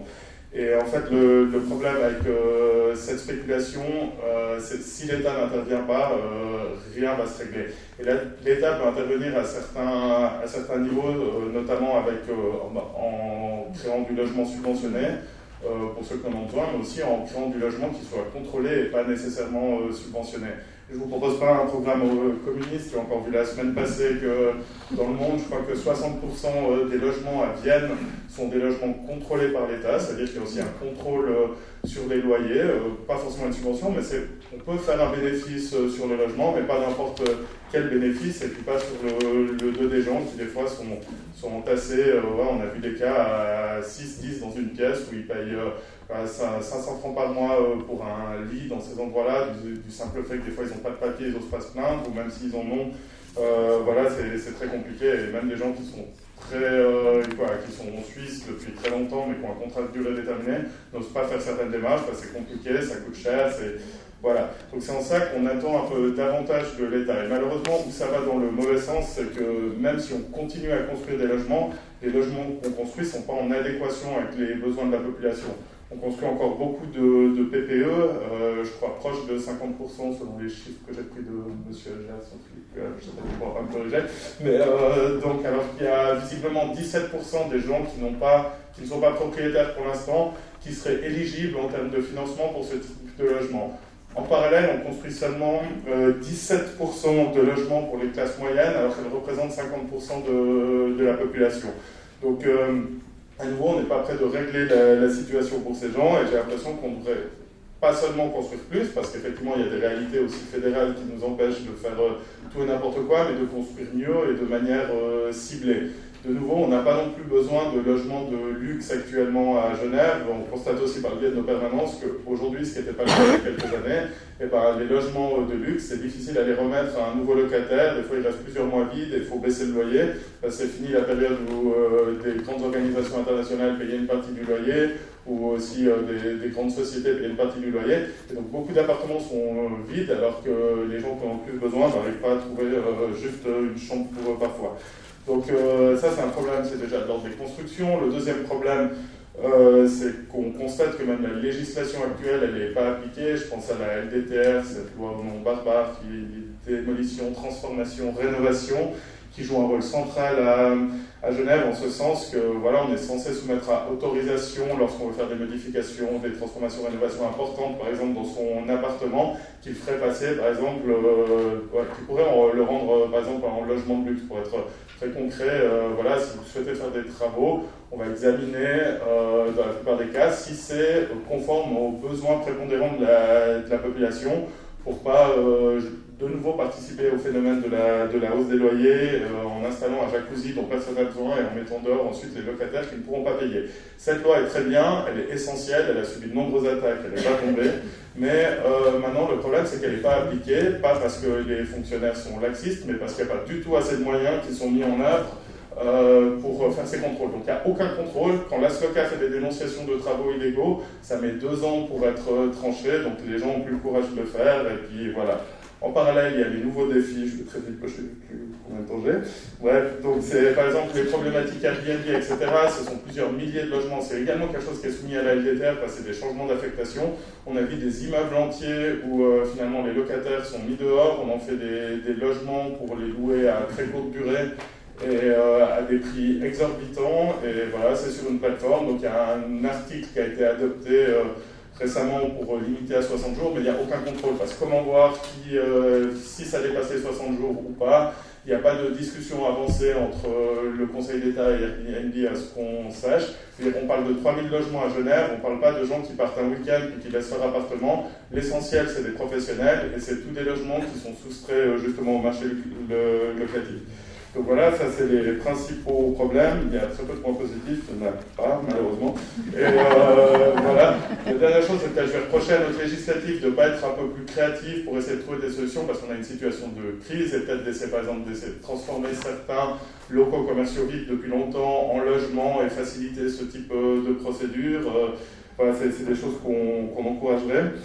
Et en fait, le, le problème avec euh, cette spéculation, euh, c'est que si l'État n'intervient pas, euh, rien ne va se régler. Et là, l'État peut intervenir à certains, à certains niveaux, euh, notamment avec, euh, en, en créant du logement subventionné, euh, pour ceux qui en ont besoin, mais aussi en créant du logement qui soit contrôlé et pas nécessairement euh, subventionné. Je ne vous propose pas un programme communiste. J'ai encore vu la semaine passée que dans le monde, je crois que soixante pour cent des logements à Vienne sont des logements contrôlés par l'État, c'est-à-dire qu'il y a aussi un contrôle sur les loyers, pas forcément une subvention, mais on peut faire un bénéfice sur le logement, mais pas n'importe quel bénéfice, et puis pas sur le, le dos des gens qui des fois sont, sont entassés. Euh, ouais, on a vu des cas à six dix dans une pièce où ils payent euh, cinq cents francs par mois pour un lit dans ces endroits-là, du, du simple fait que des fois ils n'ont pas de papier, ils n'osent pas se plaindre, ou même s'ils en ont, euh, voilà, c'est très compliqué. Et même des gens qui sont très, euh, quoi, qui sont en Suisse depuis très longtemps, mais qui ont un contrat de durée déterminée, n'osent pas faire certaines démarches parce que c'est compliqué, ça coûte cher, c'est... Voilà, donc c'est en ça qu'on attend un peu davantage de l'État. Et malheureusement, où ça va dans le mauvais sens, c'est que même si on continue à construire des logements, les logements qu'on construit ne sont pas en adéquation avec les besoins de la population. On construit encore beaucoup de, de P P E, euh, je crois proche de cinquante pour cent selon les chiffres que j'ai pris de M. Gerson, je ne sais pas si on pourra pas me corriger. Mais euh, donc, alors qu'il y a visiblement dix-sept pour cent des gens qui, n'ont pas, qui ne sont pas propriétaires pour l'instant, qui seraient éligibles en termes de financement pour ce type de logement. En parallèle, on construit seulement euh, dix-sept pour cent de logements pour les classes moyennes, alors qu'elles représentent cinquante pour cent de, de la population. Donc, euh, à nouveau, on n'est pas prêt de régler la, la situation pour ces gens, et j'ai l'impression qu'on devrait pas seulement construire plus, parce qu'effectivement, il y a des réalités aussi fédérales qui nous empêchent de faire euh, tout et n'importe quoi, mais de construire mieux et de manière euh, ciblée. De nouveau, on n'a pas non plus besoin de logements de luxe actuellement à Genève. On constate aussi par le biais de nos permanences qu'aujourd'hui, ce qui n'était pas le cas il y a quelques années, et ben, les logements de luxe, c'est difficile à les remettre à un nouveau locataire. Des fois, il reste plusieurs mois vides et il faut baisser le loyer. C'est fini la période où euh, des grandes organisations internationales payaient une partie du loyer, ou aussi euh, des, des grandes sociétés payaient une partie du loyer. Et donc, beaucoup d'appartements sont euh, vides, alors que les gens qui en ont plus besoin n'arrivent pas à trouver euh, juste une chambre pour eux parfois. Donc euh, ça, c'est un problème, c'est déjà de l'ordre des constructions. Le deuxième problème, euh, c'est qu'on constate que même la législation actuelle, elle n'est pas appliquée. Je pense à la L D T R, cette loi au nom barbare qui est démolition, transformation, rénovation, qui joue un rôle central à, à Genève, en ce sens que voilà, on est censé soumettre à autorisation lorsqu'on veut faire des modifications, des transformations, rénovations importantes, par exemple dans son appartement, qu'il ferait passer, par exemple, euh, ouais, qui pourrait en, le rendre, par exemple, en logement de luxe, pour être très concret. Euh, voilà, si vous souhaitez faire des travaux, on va examiner, euh, dans la plupart des cas, si c'est conforme aux besoins prépondérants de la, de la population, pour pas euh, de nouveau participer au phénomène de la, de la hausse des loyers euh, en installant un jacuzzi dont personne n'a besoin et en mettant dehors ensuite les locataires qui ne pourront pas payer. Cette loi est très bien, elle est essentielle, elle a subi de nombreuses attaques, elle n'est pas tombée, mais euh, maintenant le problème c'est qu'elle n'est pas appliquée, pas parce que les fonctionnaires sont laxistes, mais parce qu'il n'y a pas du tout assez de moyens qui sont mis en œuvre Euh, pour faire ces contrôles. Donc il n'y a aucun contrôle. Quand l'ASLOCA fait des dénonciations de travaux illégaux, ça met deux ans pour être tranché, donc les gens n'ont plus le courage de le faire, et puis voilà. En parallèle, il y a les nouveaux défis, je vais très vite, je ne sais plus combien de temps j'ai. Bref, donc c'est par exemple les problématiques Airbnb, et cetera. Ce sont plusieurs milliers de logements. C'est également quelque chose qui est soumis à la L D T R, parce que c'est des changements d'affectation. On a vu des immeubles entiers où euh, finalement les locataires sont mis dehors, on en fait des, des logements pour les louer à très courte durée, et euh, à des prix exorbitants, et voilà, c'est sur une plateforme. Donc il y a un article qui a été adopté euh, récemment pour euh, limiter à soixante jours, mais il n'y a aucun contrôle, parce que comment voir qui, euh, si ça dépasse les soixante jours ou pas. Il n'y a pas de discussion avancée entre euh, le Conseil d'État et Airbnb à ce qu'on sache. On parle de trois mille logements à Genève, on ne parle pas de gens qui partent un week-end et qui laissent leur appartement. L'essentiel, c'est des professionnels, et c'est tous des logements qui sont soustraits euh, justement au marché locatif. Donc voilà, ça c'est les principaux problèmes. Il y a très peu de points positifs, il n'y en a pas malheureusement. Et euh, voilà. La dernière chose, c'est que je vais reprocher à notre législatif de ne pas être un peu plus créatif pour essayer de trouver des solutions, parce qu'on a une situation de crise, et peut-être d'essayer par exemple d'essayer de transformer certains locaux commerciaux vides depuis longtemps en logements et faciliter ce type de procédure. Voilà, c'est des choses qu'on qu'on encouragerait.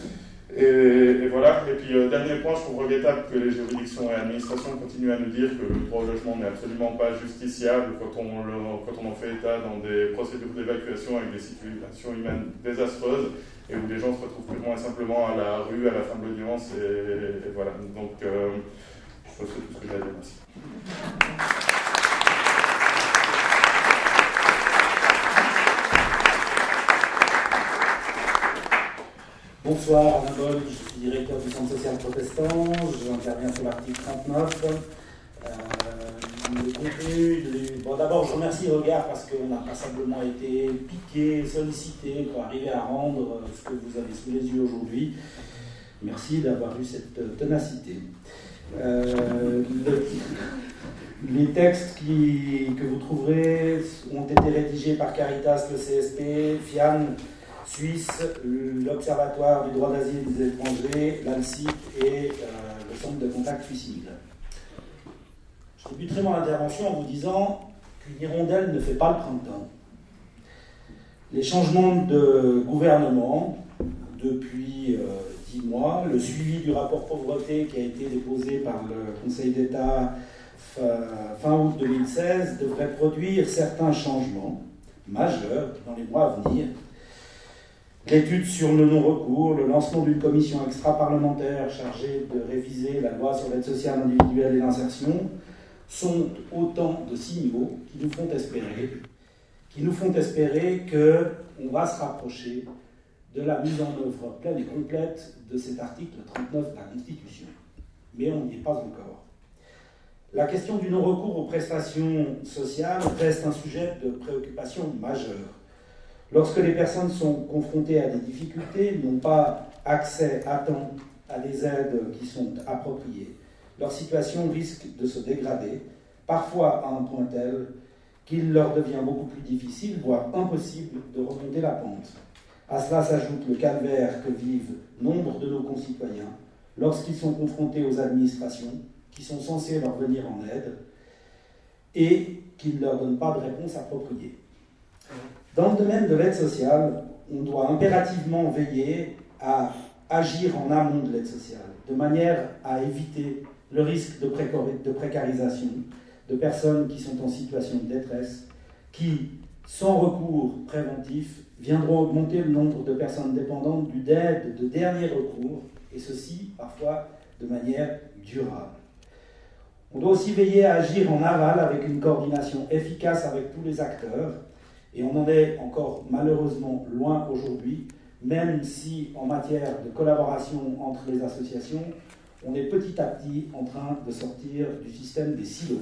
Et, et voilà. Et puis, euh, dernier point, je trouve regrettable que les juridictions et administrations continuent à nous dire que le droit au logement n'est absolument pas justiciable quand on, le, quand on en fait état dans des procédures d'évacuation avec des situations humaines désastreuses et où les gens se retrouvent purement et simplement à la rue, à la fin de l'audience. Et, et voilà. Donc, euh, je pense que c'est tout ce que j'ai à dire. Merci. Bonsoir, Alain Boll, je suis directeur du Centre social protestant, j'interviens sur l'article trente-neuf. Euh, le contenu, du... bon, d'abord je remercie Regard parce qu'on a passablement été piqué, sollicité pour arriver à rendre ce que vous avez sous les yeux aujourd'hui. Merci d'avoir eu cette ténacité. Euh, le... Les textes qui, que vous trouverez ont été rédigés par Caritas, le C S P, Fian, Suisse, l'Observatoire du droit d'asile des étrangers, l'ANSSIC et euh, le Centre de contact suicide. Je débuterai mon intervention en vous disant qu'une hirondelle ne fait pas le printemps. Les changements de gouvernement depuis euh, dix mois, le suivi du rapport pauvreté qui a été déposé par le Conseil d'État fin août deux mille seize devrait produire certains changements majeurs dans les mois à venir. L'étude sur le non-recours, le lancement d'une commission extra-parlementaire chargée de réviser la loi sur l'aide sociale individuelle et l'insertion sont autant de signaux qui nous font espérer, qui nous font espérer qu'on va se rapprocher de la mise en œuvre pleine et complète de cet article trente-neuf de la Constitution. Mais on n'y est pas encore. La question du non-recours aux prestations sociales reste un sujet de préoccupation majeure. Lorsque les personnes sont confrontées à des difficultés, n'ont pas accès à temps à des aides qui sont appropriées, leur situation risque de se dégrader, parfois à un point tel qu'il leur devient beaucoup plus difficile, voire impossible, de remonter la pente. À cela s'ajoute le calvaire que vivent nombre de nos concitoyens lorsqu'ils sont confrontés aux administrations qui sont censées leur venir en aide et qui ne leur donnent pas de réponse appropriée. Dans le domaine de l'aide sociale, on doit impérativement veiller à agir en amont de l'aide sociale, de manière à éviter le risque de, précari- de précarisation de personnes qui sont en situation de détresse, qui, sans recours préventif, viendront augmenter le nombre de personnes dépendantes du d'aide de dernier recours, et ceci parfois de manière durable. On doit aussi veiller à agir en aval avec une coordination efficace avec tous les acteurs, et on en est encore malheureusement loin aujourd'hui, même si en matière de collaboration entre les associations, on est petit à petit en train de sortir du système des silos.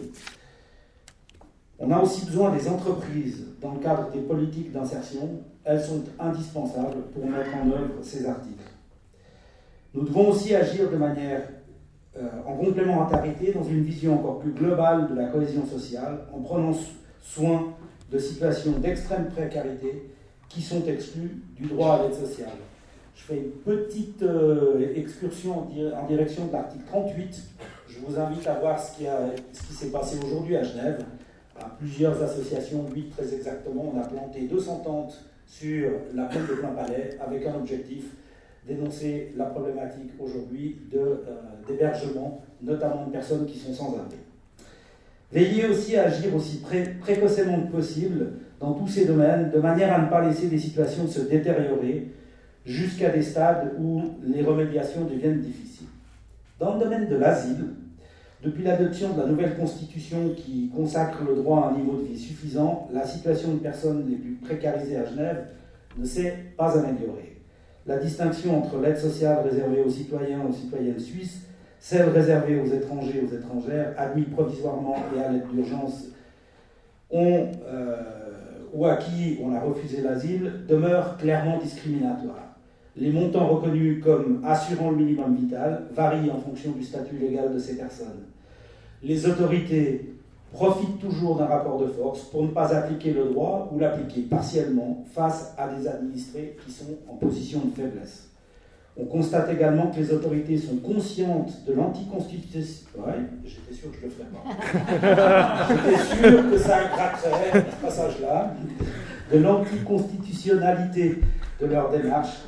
On a aussi besoin des entreprises dans le cadre des politiques d'insertion. Elles sont indispensables pour mettre en œuvre ces articles. Nous devons aussi agir de manière euh, en complémentarité dans une vision encore plus globale de la cohésion sociale, en prenant soin de situations d'extrême précarité qui sont exclues du droit à l'aide sociale. Je fais une petite euh, excursion en, di- en direction de l'article trente-huit. Je vous invite à voir ce qui, a, ce qui s'est passé aujourd'hui à Genève. À plusieurs associations, huit très exactement, on a planté deux cents tentes sur la plaine de Plainpalais avec un objectif, dénoncer la problématique aujourd'hui de, euh, d'hébergement, notamment de personnes qui sont sans abri. Veillez aussi à agir aussi pré- précocement que possible dans tous ces domaines, de manière à ne pas laisser des situations se détériorer jusqu'à des stades où les remédiations deviennent difficiles. Dans le domaine de l'asile, depuis l'adoption de la nouvelle constitution qui consacre le droit à un niveau de vie suffisant, la situation des personnes les plus précarisées à Genève ne s'est pas améliorée. La distinction entre l'aide sociale réservée aux citoyens et aux citoyennes suisses, celle réservée aux étrangers et aux étrangères, admis provisoirement et à l'aide d'urgence, ont, euh, ou à qui on a refusé l'asile, demeure clairement discriminatoire. Les montants reconnus comme assurant le minimum vital varient en fonction du statut légal de ces personnes. Les autorités profitent toujours d'un rapport de force pour ne pas appliquer le droit ou l'appliquer partiellement face à des administrés qui sont en position de faiblesse. On constate également que les autorités sont conscientes de l'anticonstitution... Ouais, j'étais sûr que je le ferais pas. J'étais sûr que ça gratterait ce passage-là. De l'anticonstitutionnalité de leur démarche,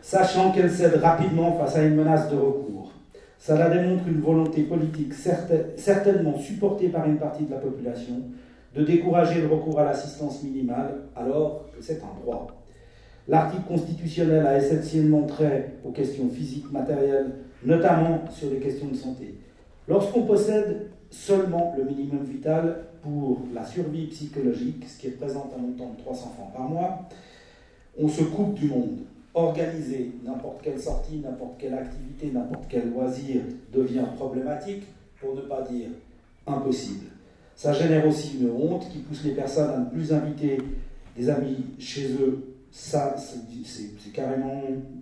sachant qu'elle cède rapidement face à une menace de recours. Cela démontre une volonté politique certainement supportée par une partie de la population de décourager le recours à l'assistance minimale alors que c'est un droit. L'article constitutionnel a essentiellement trait aux questions physiques, matérielles, notamment sur les questions de santé. Lorsqu'on possède seulement le minimum vital pour la survie psychologique, ce qui représente un montant de trois cents francs par mois, on se coupe du monde. Organiser n'importe quelle sortie, n'importe quelle activité, n'importe quel loisir devient problématique, pour ne pas dire impossible. Ça génère aussi une honte qui pousse les personnes à ne plus inviter des amis chez eux. Ça, c'est carrément,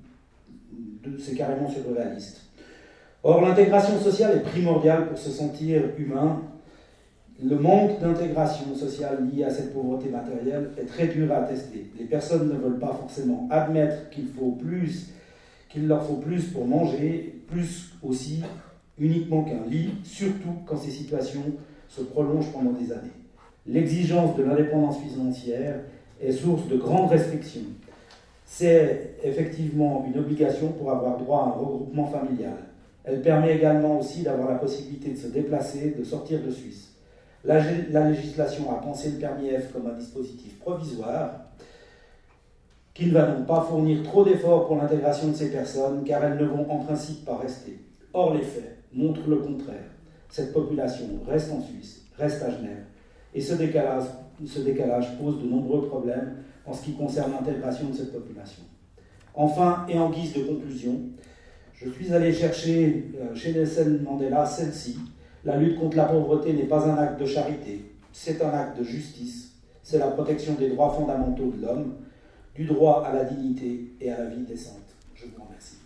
c'est carrément surréaliste. Or, l'intégration sociale est primordiale pour se sentir humain. Le manque d'intégration sociale lié à cette pauvreté matérielle est très dur à attester. Les personnes ne veulent pas forcément admettre qu'il faut plus, qu'il leur faut plus pour manger, plus aussi uniquement qu'un lit, surtout quand ces situations se prolongent pendant des années. L'exigence de l'indépendance financière est source de grandes restrictions. C'est effectivement une obligation pour avoir droit à un regroupement familial. Elle permet également aussi d'avoir la possibilité de se déplacer, de sortir de Suisse. La, la législation a pensé le permis F comme un dispositif provisoire qui ne va donc pas fournir trop d'efforts pour l'intégration de ces personnes car elles ne vont en principe pas rester. Or, les faits montrent le contraire. Cette population reste en Suisse, reste à Genève, et ce décalage, ce décalage pose de nombreux problèmes en ce qui concerne l'intégration de cette population. Enfin, et en guise de conclusion, je suis allé chercher euh, chez Nelson Mandela celle-ci. La lutte contre la pauvreté n'est pas un acte de charité, c'est un acte de justice, c'est la protection des droits fondamentaux de l'homme, du droit à la dignité et à la vie décente. Je vous remercie.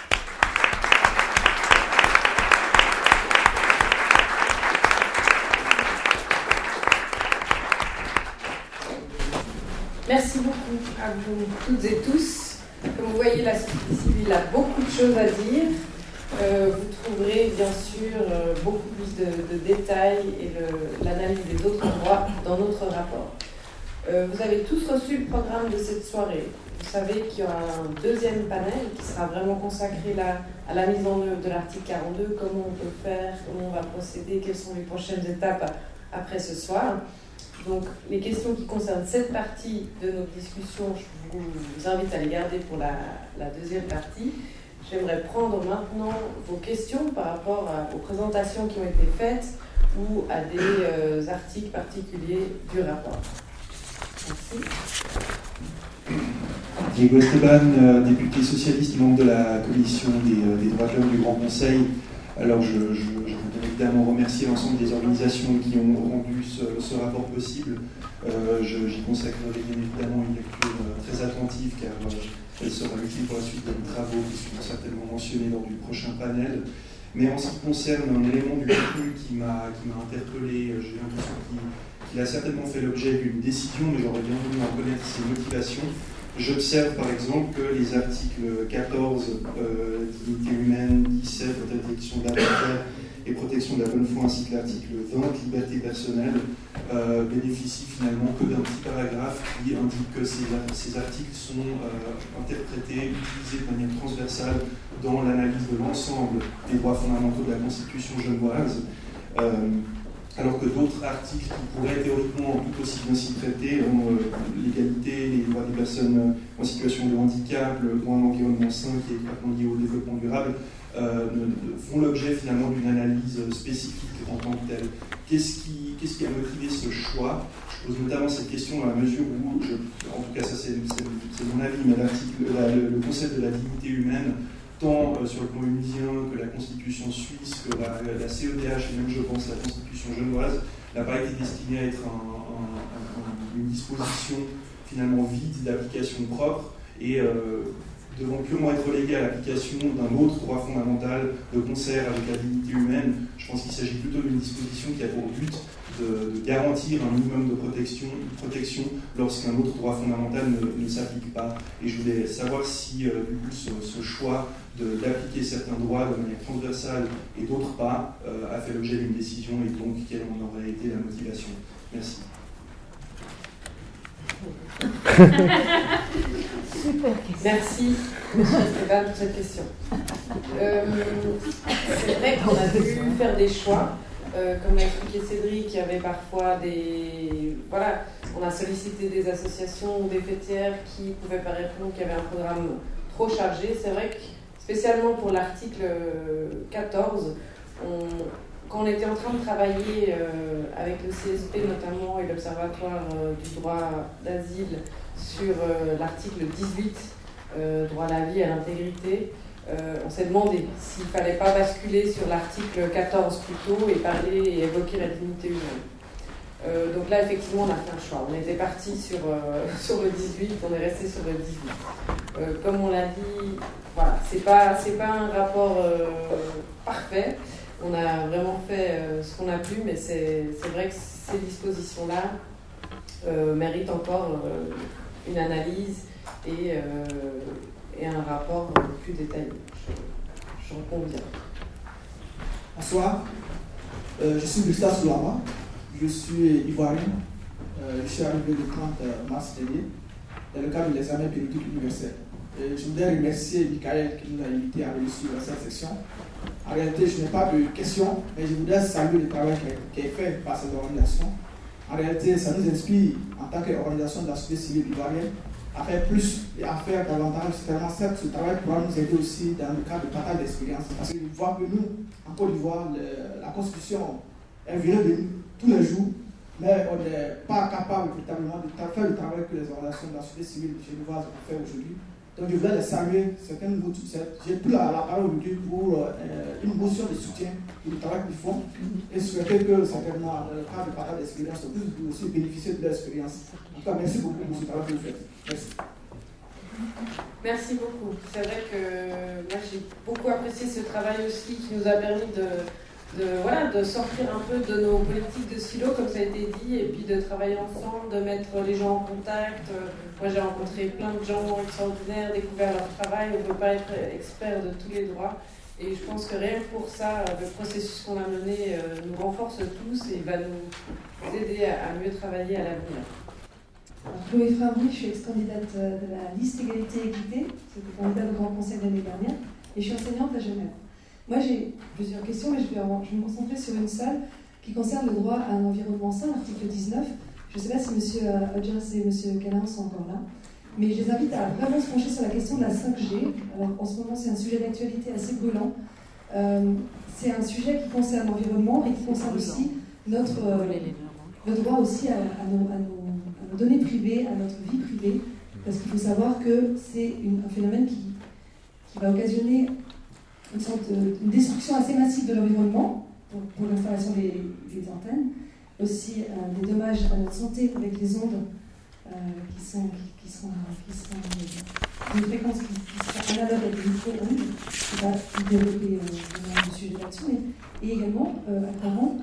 Merci beaucoup à vous toutes et tous. Comme vous voyez, la société civile a beaucoup de choses à dire. Euh, vous trouverez bien sûr euh, beaucoup plus de, de détails et l'analyse des autres droits dans notre rapport. Euh, vous avez tous reçu le programme de cette soirée. Vous savez qu'il y aura un deuxième panel qui sera vraiment consacré là, à la mise en œuvre de l'article quarante-deux, comment on peut faire, comment on va procéder, quelles sont les prochaines étapes après ce soir. Donc, les questions qui concernent cette partie de notre discussion, je vous invite à les garder pour la, la deuxième partie. J'aimerais prendre maintenant vos questions par rapport à, aux présentations qui ont été faites ou à des euh, articles particuliers du rapport. Merci. Diego Esteban, euh, député socialiste, membre de la commission des, euh, des droits de l'homme du Grand Conseil. Alors, je, je, je voudrais évidemment remercier l'ensemble des organisations qui ont rendu ce, ce rapport possible. Euh, J'y consacrerai bien évidemment une lecture euh, très attentive, car euh, elle sera utile pour la suite de nos travaux, qui seront certainement mentionnés lors du prochain panel. Mais en ce qui concerne un élément du contenu qui m'a interpellé, j'ai l'impression qu'il qu'il a certainement fait l'objet d'une décision, mais j'aurais bien voulu en connaître ses motivations. J'observe par exemple que les articles quatorze, euh, dignité humaine, dix-sept, protection de la terre et protection de la bonne foi, ainsi que l'article vingt, liberté personnelle, euh, bénéficient finalement que d'un petit paragraphe qui indique que ces, ces articles sont euh, interprétés, utilisés de manière transversale dans l'analyse de l'ensemble des droits fondamentaux de la Constitution genevoise. Euh, alors que d'autres articles qui pourraient théoriquement tout aussi bien s'y traiter, euh, l'égalité, les droits des personnes en situation de handicap, le droit à un environnement sain qui est étroitement lié au développement durable, euh, font l'objet finalement d'une analyse spécifique en tant que telle. Qu'est-ce qui, qu'est-ce qui a motivé ce choix? Je pose notamment cette question dans la mesure où, je, en tout cas ça c'est mon avis, mais la, le, le concept de la dignité humaine, tant euh, sur le plan unusien que la Constitution suisse, que la, la C E D H et même, je pense, la Constitution genevoise, n'a pas été destinée à être un, un, un, une disposition finalement vide d'application propre et euh, devant purement être reléguée à l'application d'un autre droit fondamental de concert avec la dignité humaine. Je pense qu'il s'agit plutôt d'une disposition qui a pour but de, de garantir un minimum de protection, de protection lorsqu'un autre droit fondamental ne, ne s'applique pas. Et je voulais savoir si euh, du coup, ce, ce choix d'appliquer certains droits de manière transversale et d'autres pas euh, a fait l'objet d'une décision et donc quelle en aurait été la motivation. Merci. Je suis super question. Merci, monsieur Esteban, pour cette question. Euh, c'est vrai qu'on a dû faire des choix. Euh, comme l'a expliqué Cédric, il y avait parfois des... Voilà, on a sollicité des associations ou des fêtières qui ne pouvaient pas répondre, qui avaient un programme trop chargé. C'est vrai que, spécialement pour l'article quatorze, on, quand on était en train de travailler euh, avec le C S P notamment et l'Observatoire euh, du droit d'asile sur euh, l'article dix-huit, euh, droit à la vie et à l'intégrité, Euh, on s'est demandé s'il ne fallait pas basculer sur l'article quatorze plutôt et parler et évoquer la dignité humaine. Euh, donc là, effectivement, on a fait un choix. On était parti sur, euh, sur le dix-huit, on est resté sur le dix-huit. Euh, comme on l'a dit, voilà, c'est pas, c'est pas un rapport euh, parfait. On a vraiment fait euh, ce qu'on a pu, mais c'est, c'est vrai que ces dispositions-là euh, méritent encore euh, une analyse et... Euh, et un rapport plus détaillé. J'en conviens. Bonsoir, euh, je suis Gustave Soulama, je suis ivoirien, euh, je suis arrivé le trente mars dernier dans le cadre de l'examen périodique universel. Et je voudrais remercier Michael qui nous a invités à venir suivre cette section. En réalité, je n'ai pas de questions, mais je voudrais saluer le travail qui est fait par ces organisations. En réalité, ça nous inspire en tant qu'organisation de la société civile ivoirienne à faire plus et à faire davantage. Certainement, ce travail pourra nous aider aussi dans le cadre de partage d'expérience. Parce que je vois que nous, en Côte d'Ivoire, le, la Constitution est venue de nous tous les jours, mais on n'est pas capable véritablement de faire le travail que les organisations de la société civile genevoise ont fait aujourd'hui. Donc je voulais les saluer. J'ai pris la, la parole aujourd'hui pour euh, une motion de soutien pour le travail qu'ils font et souhaiter que certainement, dans le cadre de partage d'expérience, on puisse aussi bénéficier de leur expérience. En tout cas, merci beaucoup pour ce travail que vous faites. Merci. Merci beaucoup. C'est vrai que moi j'ai beaucoup apprécié ce travail aussi qui nous a permis de, de, voilà, de sortir un peu de nos politiques de silo, comme ça a été dit, et puis de travailler ensemble, de mettre les gens en contact. Moi j'ai rencontré plein de gens extraordinaires, découvert leur travail. On ne peut pas être expert de tous les droits. Et je pense que rien que pour ça, le processus qu'on a mené nous renforce tous et va nous aider à mieux travailler à l'avenir. Chloé Favry, je suis ex-candidate de la liste Égalité et Équité, j'étais candidate au Grand Conseil l'année dernière, et je suis enseignante à Genève. Moi j'ai plusieurs questions, mais je vais, je vais me concentrer sur une seule qui concerne le droit à un environnement sain, l'article dix-neuf. Je ne sais pas si M. Hodgins et M. Canin sont encore là, mais je les invite à vraiment se pencher sur la question de la cinq G. Alors en ce moment c'est un sujet d'actualité assez brûlant. Euh, c'est un sujet qui concerne l'environnement et qui concerne aussi notre, euh, le droit aussi à, à nos... À nos nos données privées, à notre vie privée, parce qu'il faut savoir que c'est un phénomène qui, qui va occasionner une sorte de une destruction assez massive de l'environnement pour, pour l'installation des, des antennes, aussi euh, des dommages à notre santé avec les ondes euh, qui sont qui, qui sont, qui sont euh, une fréquence qui, qui sera analogue avec les micro-ondes, qui va développer euh, le sujet là-dessus, et, et également euh, apparemment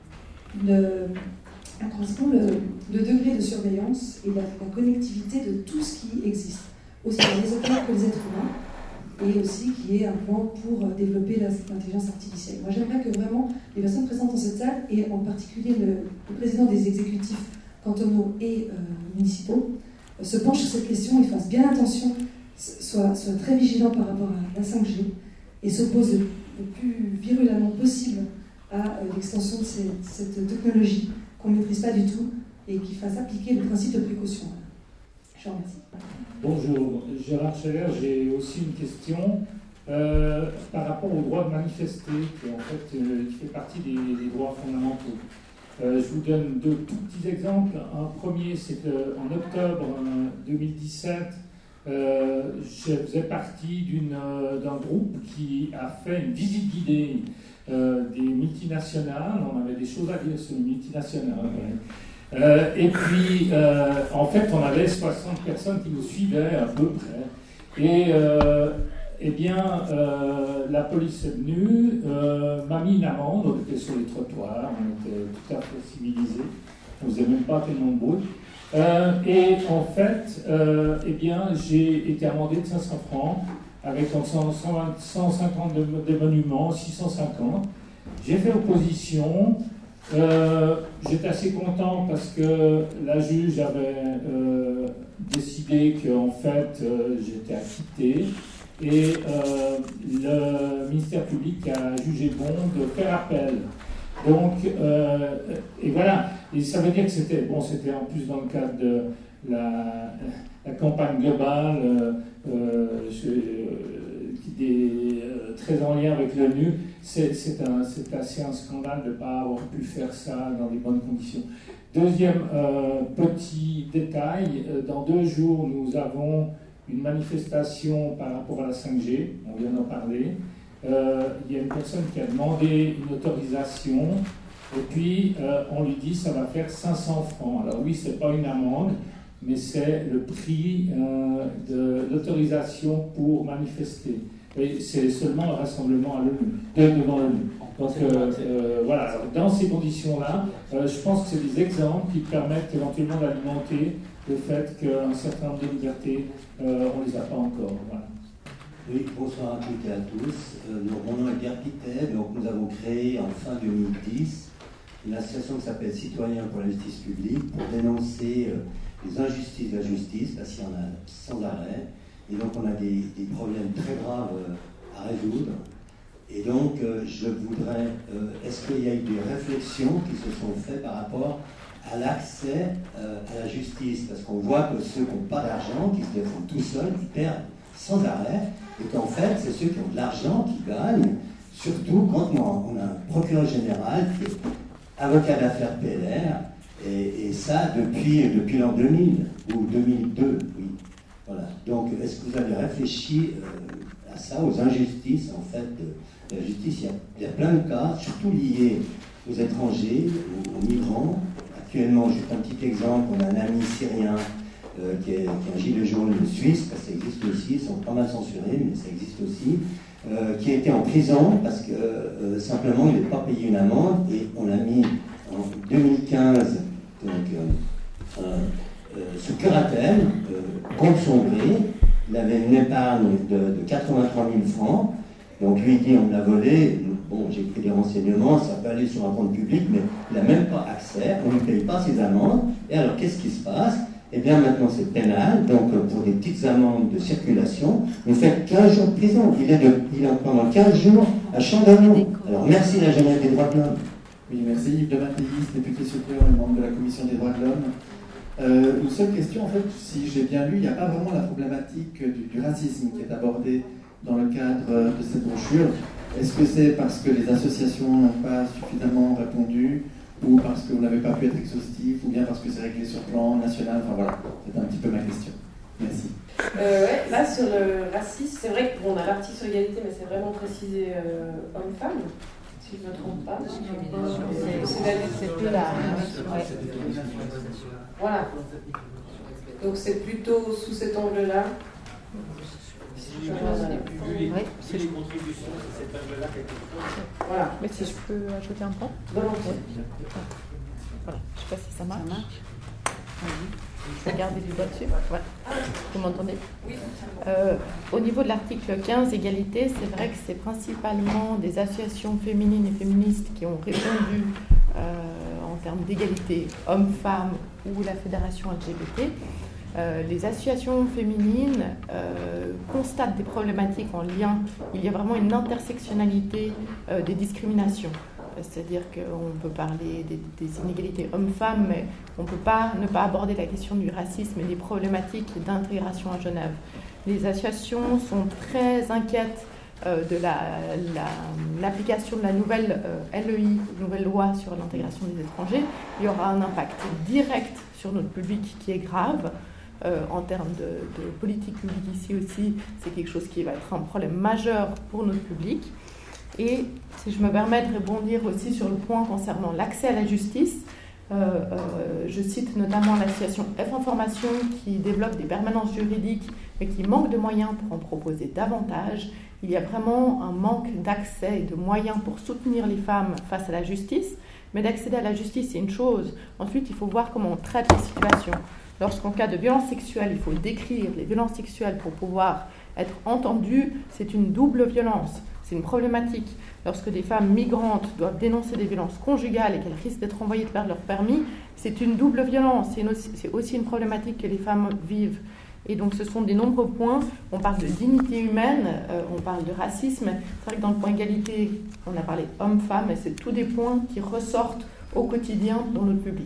le accroissement le, le degré de surveillance et la, la connectivité de tout ce qui existe, aussi bien les opérateurs que les êtres humains, et aussi qui est un plan pour développer l'intelligence artificielle. Moi, j'aimerais que vraiment les personnes présentes dans cette salle, et en particulier le, le président des exécutifs cantonaux et euh, municipaux, euh, se penchent sur cette question et fassent bien attention, soient, soient très vigilants par rapport à la cinq G, et s'opposent le, le plus virulemment possible à euh, l'extension de ces, cette technologie qu'on ne maîtrise pas du tout et qui fasse appliquer le principe de précaution. Je vous remercie. Bonjour, Gérard Scheller, j'ai aussi une question euh, par rapport au droit de manifester, qui, en fait, euh, qui fait partie des, des droits fondamentaux. Euh, je vous donne deux tout petits exemples. Un premier, c'est qu'en octobre deux mille dix-sept, euh, je faisais partie d'une, euh, d'un groupe qui a fait une visite guidée Euh, des multinationales. On avait des choses à dire sur les multinationales. Euh, et puis, euh, en fait, on avait soixante personnes qui nous suivaient à peu près. Et, euh, eh bien, euh, la police est venue, euh, m'a mis une amende. On était sur les trottoirs, on était tout à fait civilisés. On ne faisait même pas tellement de bruit. Euh, et en fait, euh, eh bien, j'ai été amendé de cinq cents francs. Avec cent cinquante de, de monuments, six cent cinquante. J'ai fait opposition, Euh, J'étais assez content parce que la juge avait euh, décidé qu'en fait euh, j'étais acquitté et euh, le ministère public a jugé bon de faire appel. Donc, euh, et voilà, et ça veut dire que c'était, bon, c'était en plus dans le cadre de la, la campagne globale, euh, euh, des, euh, très en lien avec l'ONU. C'est, c'est, un, c'est assez un scandale de ne pas avoir pu faire ça dans des bonnes conditions. Deuxième euh, petit détail, euh, dans deux jours, nous avons une manifestation par rapport à la cinq G, on vient d'en parler. Euh, il y a une personne qui a demandé une autorisation et puis euh, on lui dit ça va faire cinq cents francs. Alors oui, c'est pas une amende, mais c'est le prix euh, de l'autorisation pour manifester. Et c'est seulement un rassemblement à l'ONU, devant l'ONU. Donc euh, euh, voilà, alors, dans ces conditions-là, euh, je pense que c'est des exemples qui permettent éventuellement d'alimenter le fait qu'un certain nombre de libertés, euh, on ne les a pas encore. Voilà. Oui, bonsoir à toutes et à tous. Euh, mon nom est Pierre Pitet, donc nous avons créé en fin deux mille dix une association qui s'appelle Citoyens pour la justice publique pour dénoncer euh, les injustices de la justice, parce qu'il y en a sans arrêt. Et donc on a des, des problèmes très graves euh, à résoudre. Et donc euh, je voudrais, euh, est-ce qu'il y a eu des réflexions qui se sont faites par rapport à l'accès euh, à la justice? Parce qu'on voit que ceux qui n'ont pas d'argent, qui se défendent tout seuls, ils perdent sans arrêt. Et qu'en fait, c'est ceux qui ont de l'argent qui gagnent, surtout quand on a un procureur général qui est avocat d'affaires P L R, et, et ça depuis, depuis l'an deux mille, ou deux mille deux, oui. Voilà. Donc, est-ce que vous avez réfléchi euh, à ça, aux injustices, en fait, de, de la justice? Il y, a, il y a plein de cas, surtout liés aux étrangers, aux, aux migrants. Actuellement, juste un petit exemple, on a un ami syrien Euh, qui, est, qui est un gilet jaune suisse, parce que ça existe aussi, ils sont pas mal censurés, mais ça existe aussi, euh, qui a été en prison parce que euh, simplement il n'a pas payé une amende, et on l'a mis en deux mille quinze donc, euh, euh, euh, sous curatelle, euh, contre son gré. Il avait une épargne de, de quatre-vingt-trois mille francs, donc lui dit on me l'a volé. Bon, j'ai pris des renseignements, ça peut aller sur un compte public, mais il n'a même pas accès, on ne lui paye pas ses amendes. Et alors qu'est-ce qui se passe? Eh bien, maintenant, c'est pénal, donc pour des petites amendes de circulation, vous faites quinze jours de prison. Il est, de, il est pendant quinze jours à Chandon. Alors, merci la Jeunesse des droits de l'homme. Oui, merci Yves de Mathéis, député suppléant et membre de la Commission des droits de l'homme. Euh, une seule question, en fait, si j'ai bien lu, il n'y a pas vraiment la problématique du, du racisme qui est abordée dans le cadre de cette brochure. Est-ce que c'est parce que les associations n'ont pas suffisamment répondu, ou parce que vous n'avez pas pu être exhaustif, ou bien parce que c'est réglé sur plan national? Enfin voilà, c'est un petit peu ma question. Merci. Euh, ouais, là sur le racisme, c'est vrai qu'on a l'article sur l'égalité, mais c'est vraiment précisé euh, homme-femme, si je ne me trompe pas. C'est plus la... Voilà. Donc c'est plutôt sous cet angle-là. Vu les contributions, c'est cet angle-là quelque chose. Voilà. Mais si je peux ajouter un point. Volontiers. Voilà, je ne sais pas si ça marche. Ça marche. Je vais garder du doigt dessus. Voilà. Vous m'entendez? Oui. Euh, au niveau de l'article quinze, égalité, c'est vrai que c'est principalement des associations féminines et féministes qui ont répondu euh, en termes d'égalité hommes-femmes ou la fédération L G B T. Euh, les associations féminines euh, constatent des problématiques en lien. Il y a vraiment une intersectionnalité euh, des discriminations. C'est-à-dire qu'on peut parler des, des inégalités hommes-femmes, mais on ne peut pas ne pas aborder la question du racisme et des problématiques d'intégration à Genève. Les associations sont très inquiètes euh, de la, la, l'application de la nouvelle euh, L E I, nouvelle loi sur l'intégration des étrangers. Il y aura un impact direct sur notre public qui est grave. Euh, en termes de, de politique publique ici aussi, c'est quelque chose qui va être un problème majeur pour notre public. Et si je me permets de rebondir aussi sur le point concernant l'accès à la justice, euh, euh, je cite notamment l'association F Information qui développe des permanences juridiques mais qui manque de moyens pour en proposer davantage. Il y a vraiment un manque d'accès et de moyens pour soutenir les femmes face à la justice. Mais d'accéder à la justice, c'est une chose. Ensuite, il faut voir comment on traite les situations. Lorsqu'en cas de violence sexuelle, il faut décrire les violences sexuelles pour pouvoir être entendu. C'est une double violence. C'est une problématique. Lorsque des femmes migrantes doivent dénoncer des violences conjugales et qu'elles risquent d'être envoyées de perdre leur permis, c'est une double violence. C'est, une aussi, c'est aussi une problématique que les femmes vivent. Et donc ce sont des nombreux points. On parle de dignité humaine, euh, on parle de racisme. C'est vrai que dans le point égalité, on a parlé homme-femme, et c'est tous des points qui ressortent au quotidien dans notre public.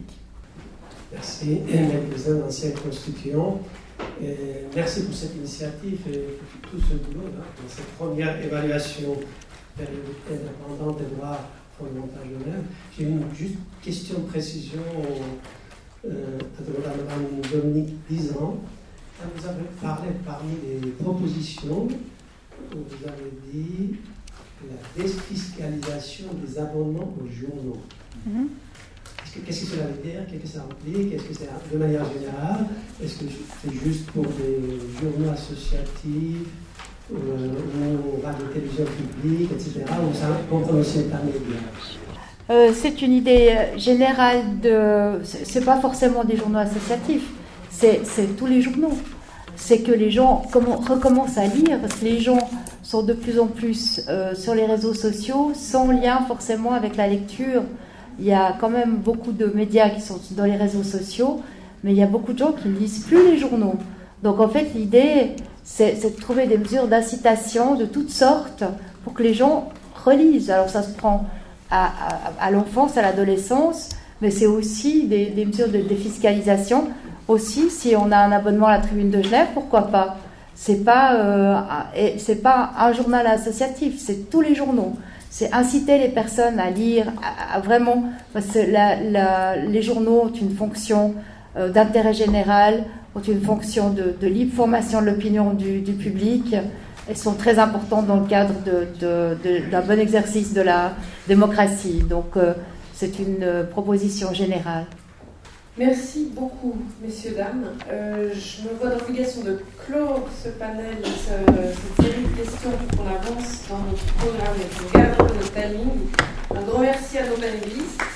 Merci, Maître Président, ancien constituant. Et merci pour cette initiative et pour tout ce boulot là, dans cette première évaluation périodique indépendante des droits fondamentaux de Genève. J'ai une juste question de précision euh, à Mme Dominique Dizan. Vous avez parlé parmi les propositions, vous avez dit la défiscalisation des abonnements aux journaux. Mm-hmm. Qu'est-ce que cela veut dire? Qu'est-ce que ça implique? Est-ce que c'est de manière générale? Est-ce que c'est juste pour des journaux associatifs euh, ou radio-télévision publique, et cetera, ou ça comprend aussi intermédiaire? Euh, c'est une idée générale de... C'est pas forcément des journaux associatifs, c'est, c'est tous les journaux. C'est que les gens recommencent à lire, parce que les gens sont de plus en plus euh, sur les réseaux sociaux, sans lien forcément avec la lecture. Il y a quand même beaucoup de médias qui sont dans les réseaux sociaux, mais il y a beaucoup de gens qui ne lisent plus les journaux. Donc en fait, l'idée, c'est, c'est de trouver des mesures d'incitation de toutes sortes pour que les gens relisent. Alors ça se prend à, à, à l'enfance, à l'adolescence, mais c'est aussi des, des mesures de défiscalisation. Aussi, si on a un abonnement à la Tribune de Genève, pourquoi pas? C'est pas, euh, c'est pas un journal associatif, c'est tous les journaux. C'est inciter les personnes à lire, à, à vraiment, parce que la, la, les journaux ont une fonction euh, d'intérêt général, ont une fonction de, de libre formation de l'opinion du, du public. Elles sont très importantes dans le cadre de, de, de, d'un bon exercice de la démocratie. Donc, euh, c'est une euh, proposition générale. Merci beaucoup, messieurs, dames. Euh, je me vois dans l'obligation de clore ce panel, ce, cette série de questions pour qu'on avance dans notre programme et qu'on garde notre timing. Un grand merci à nos panélistes.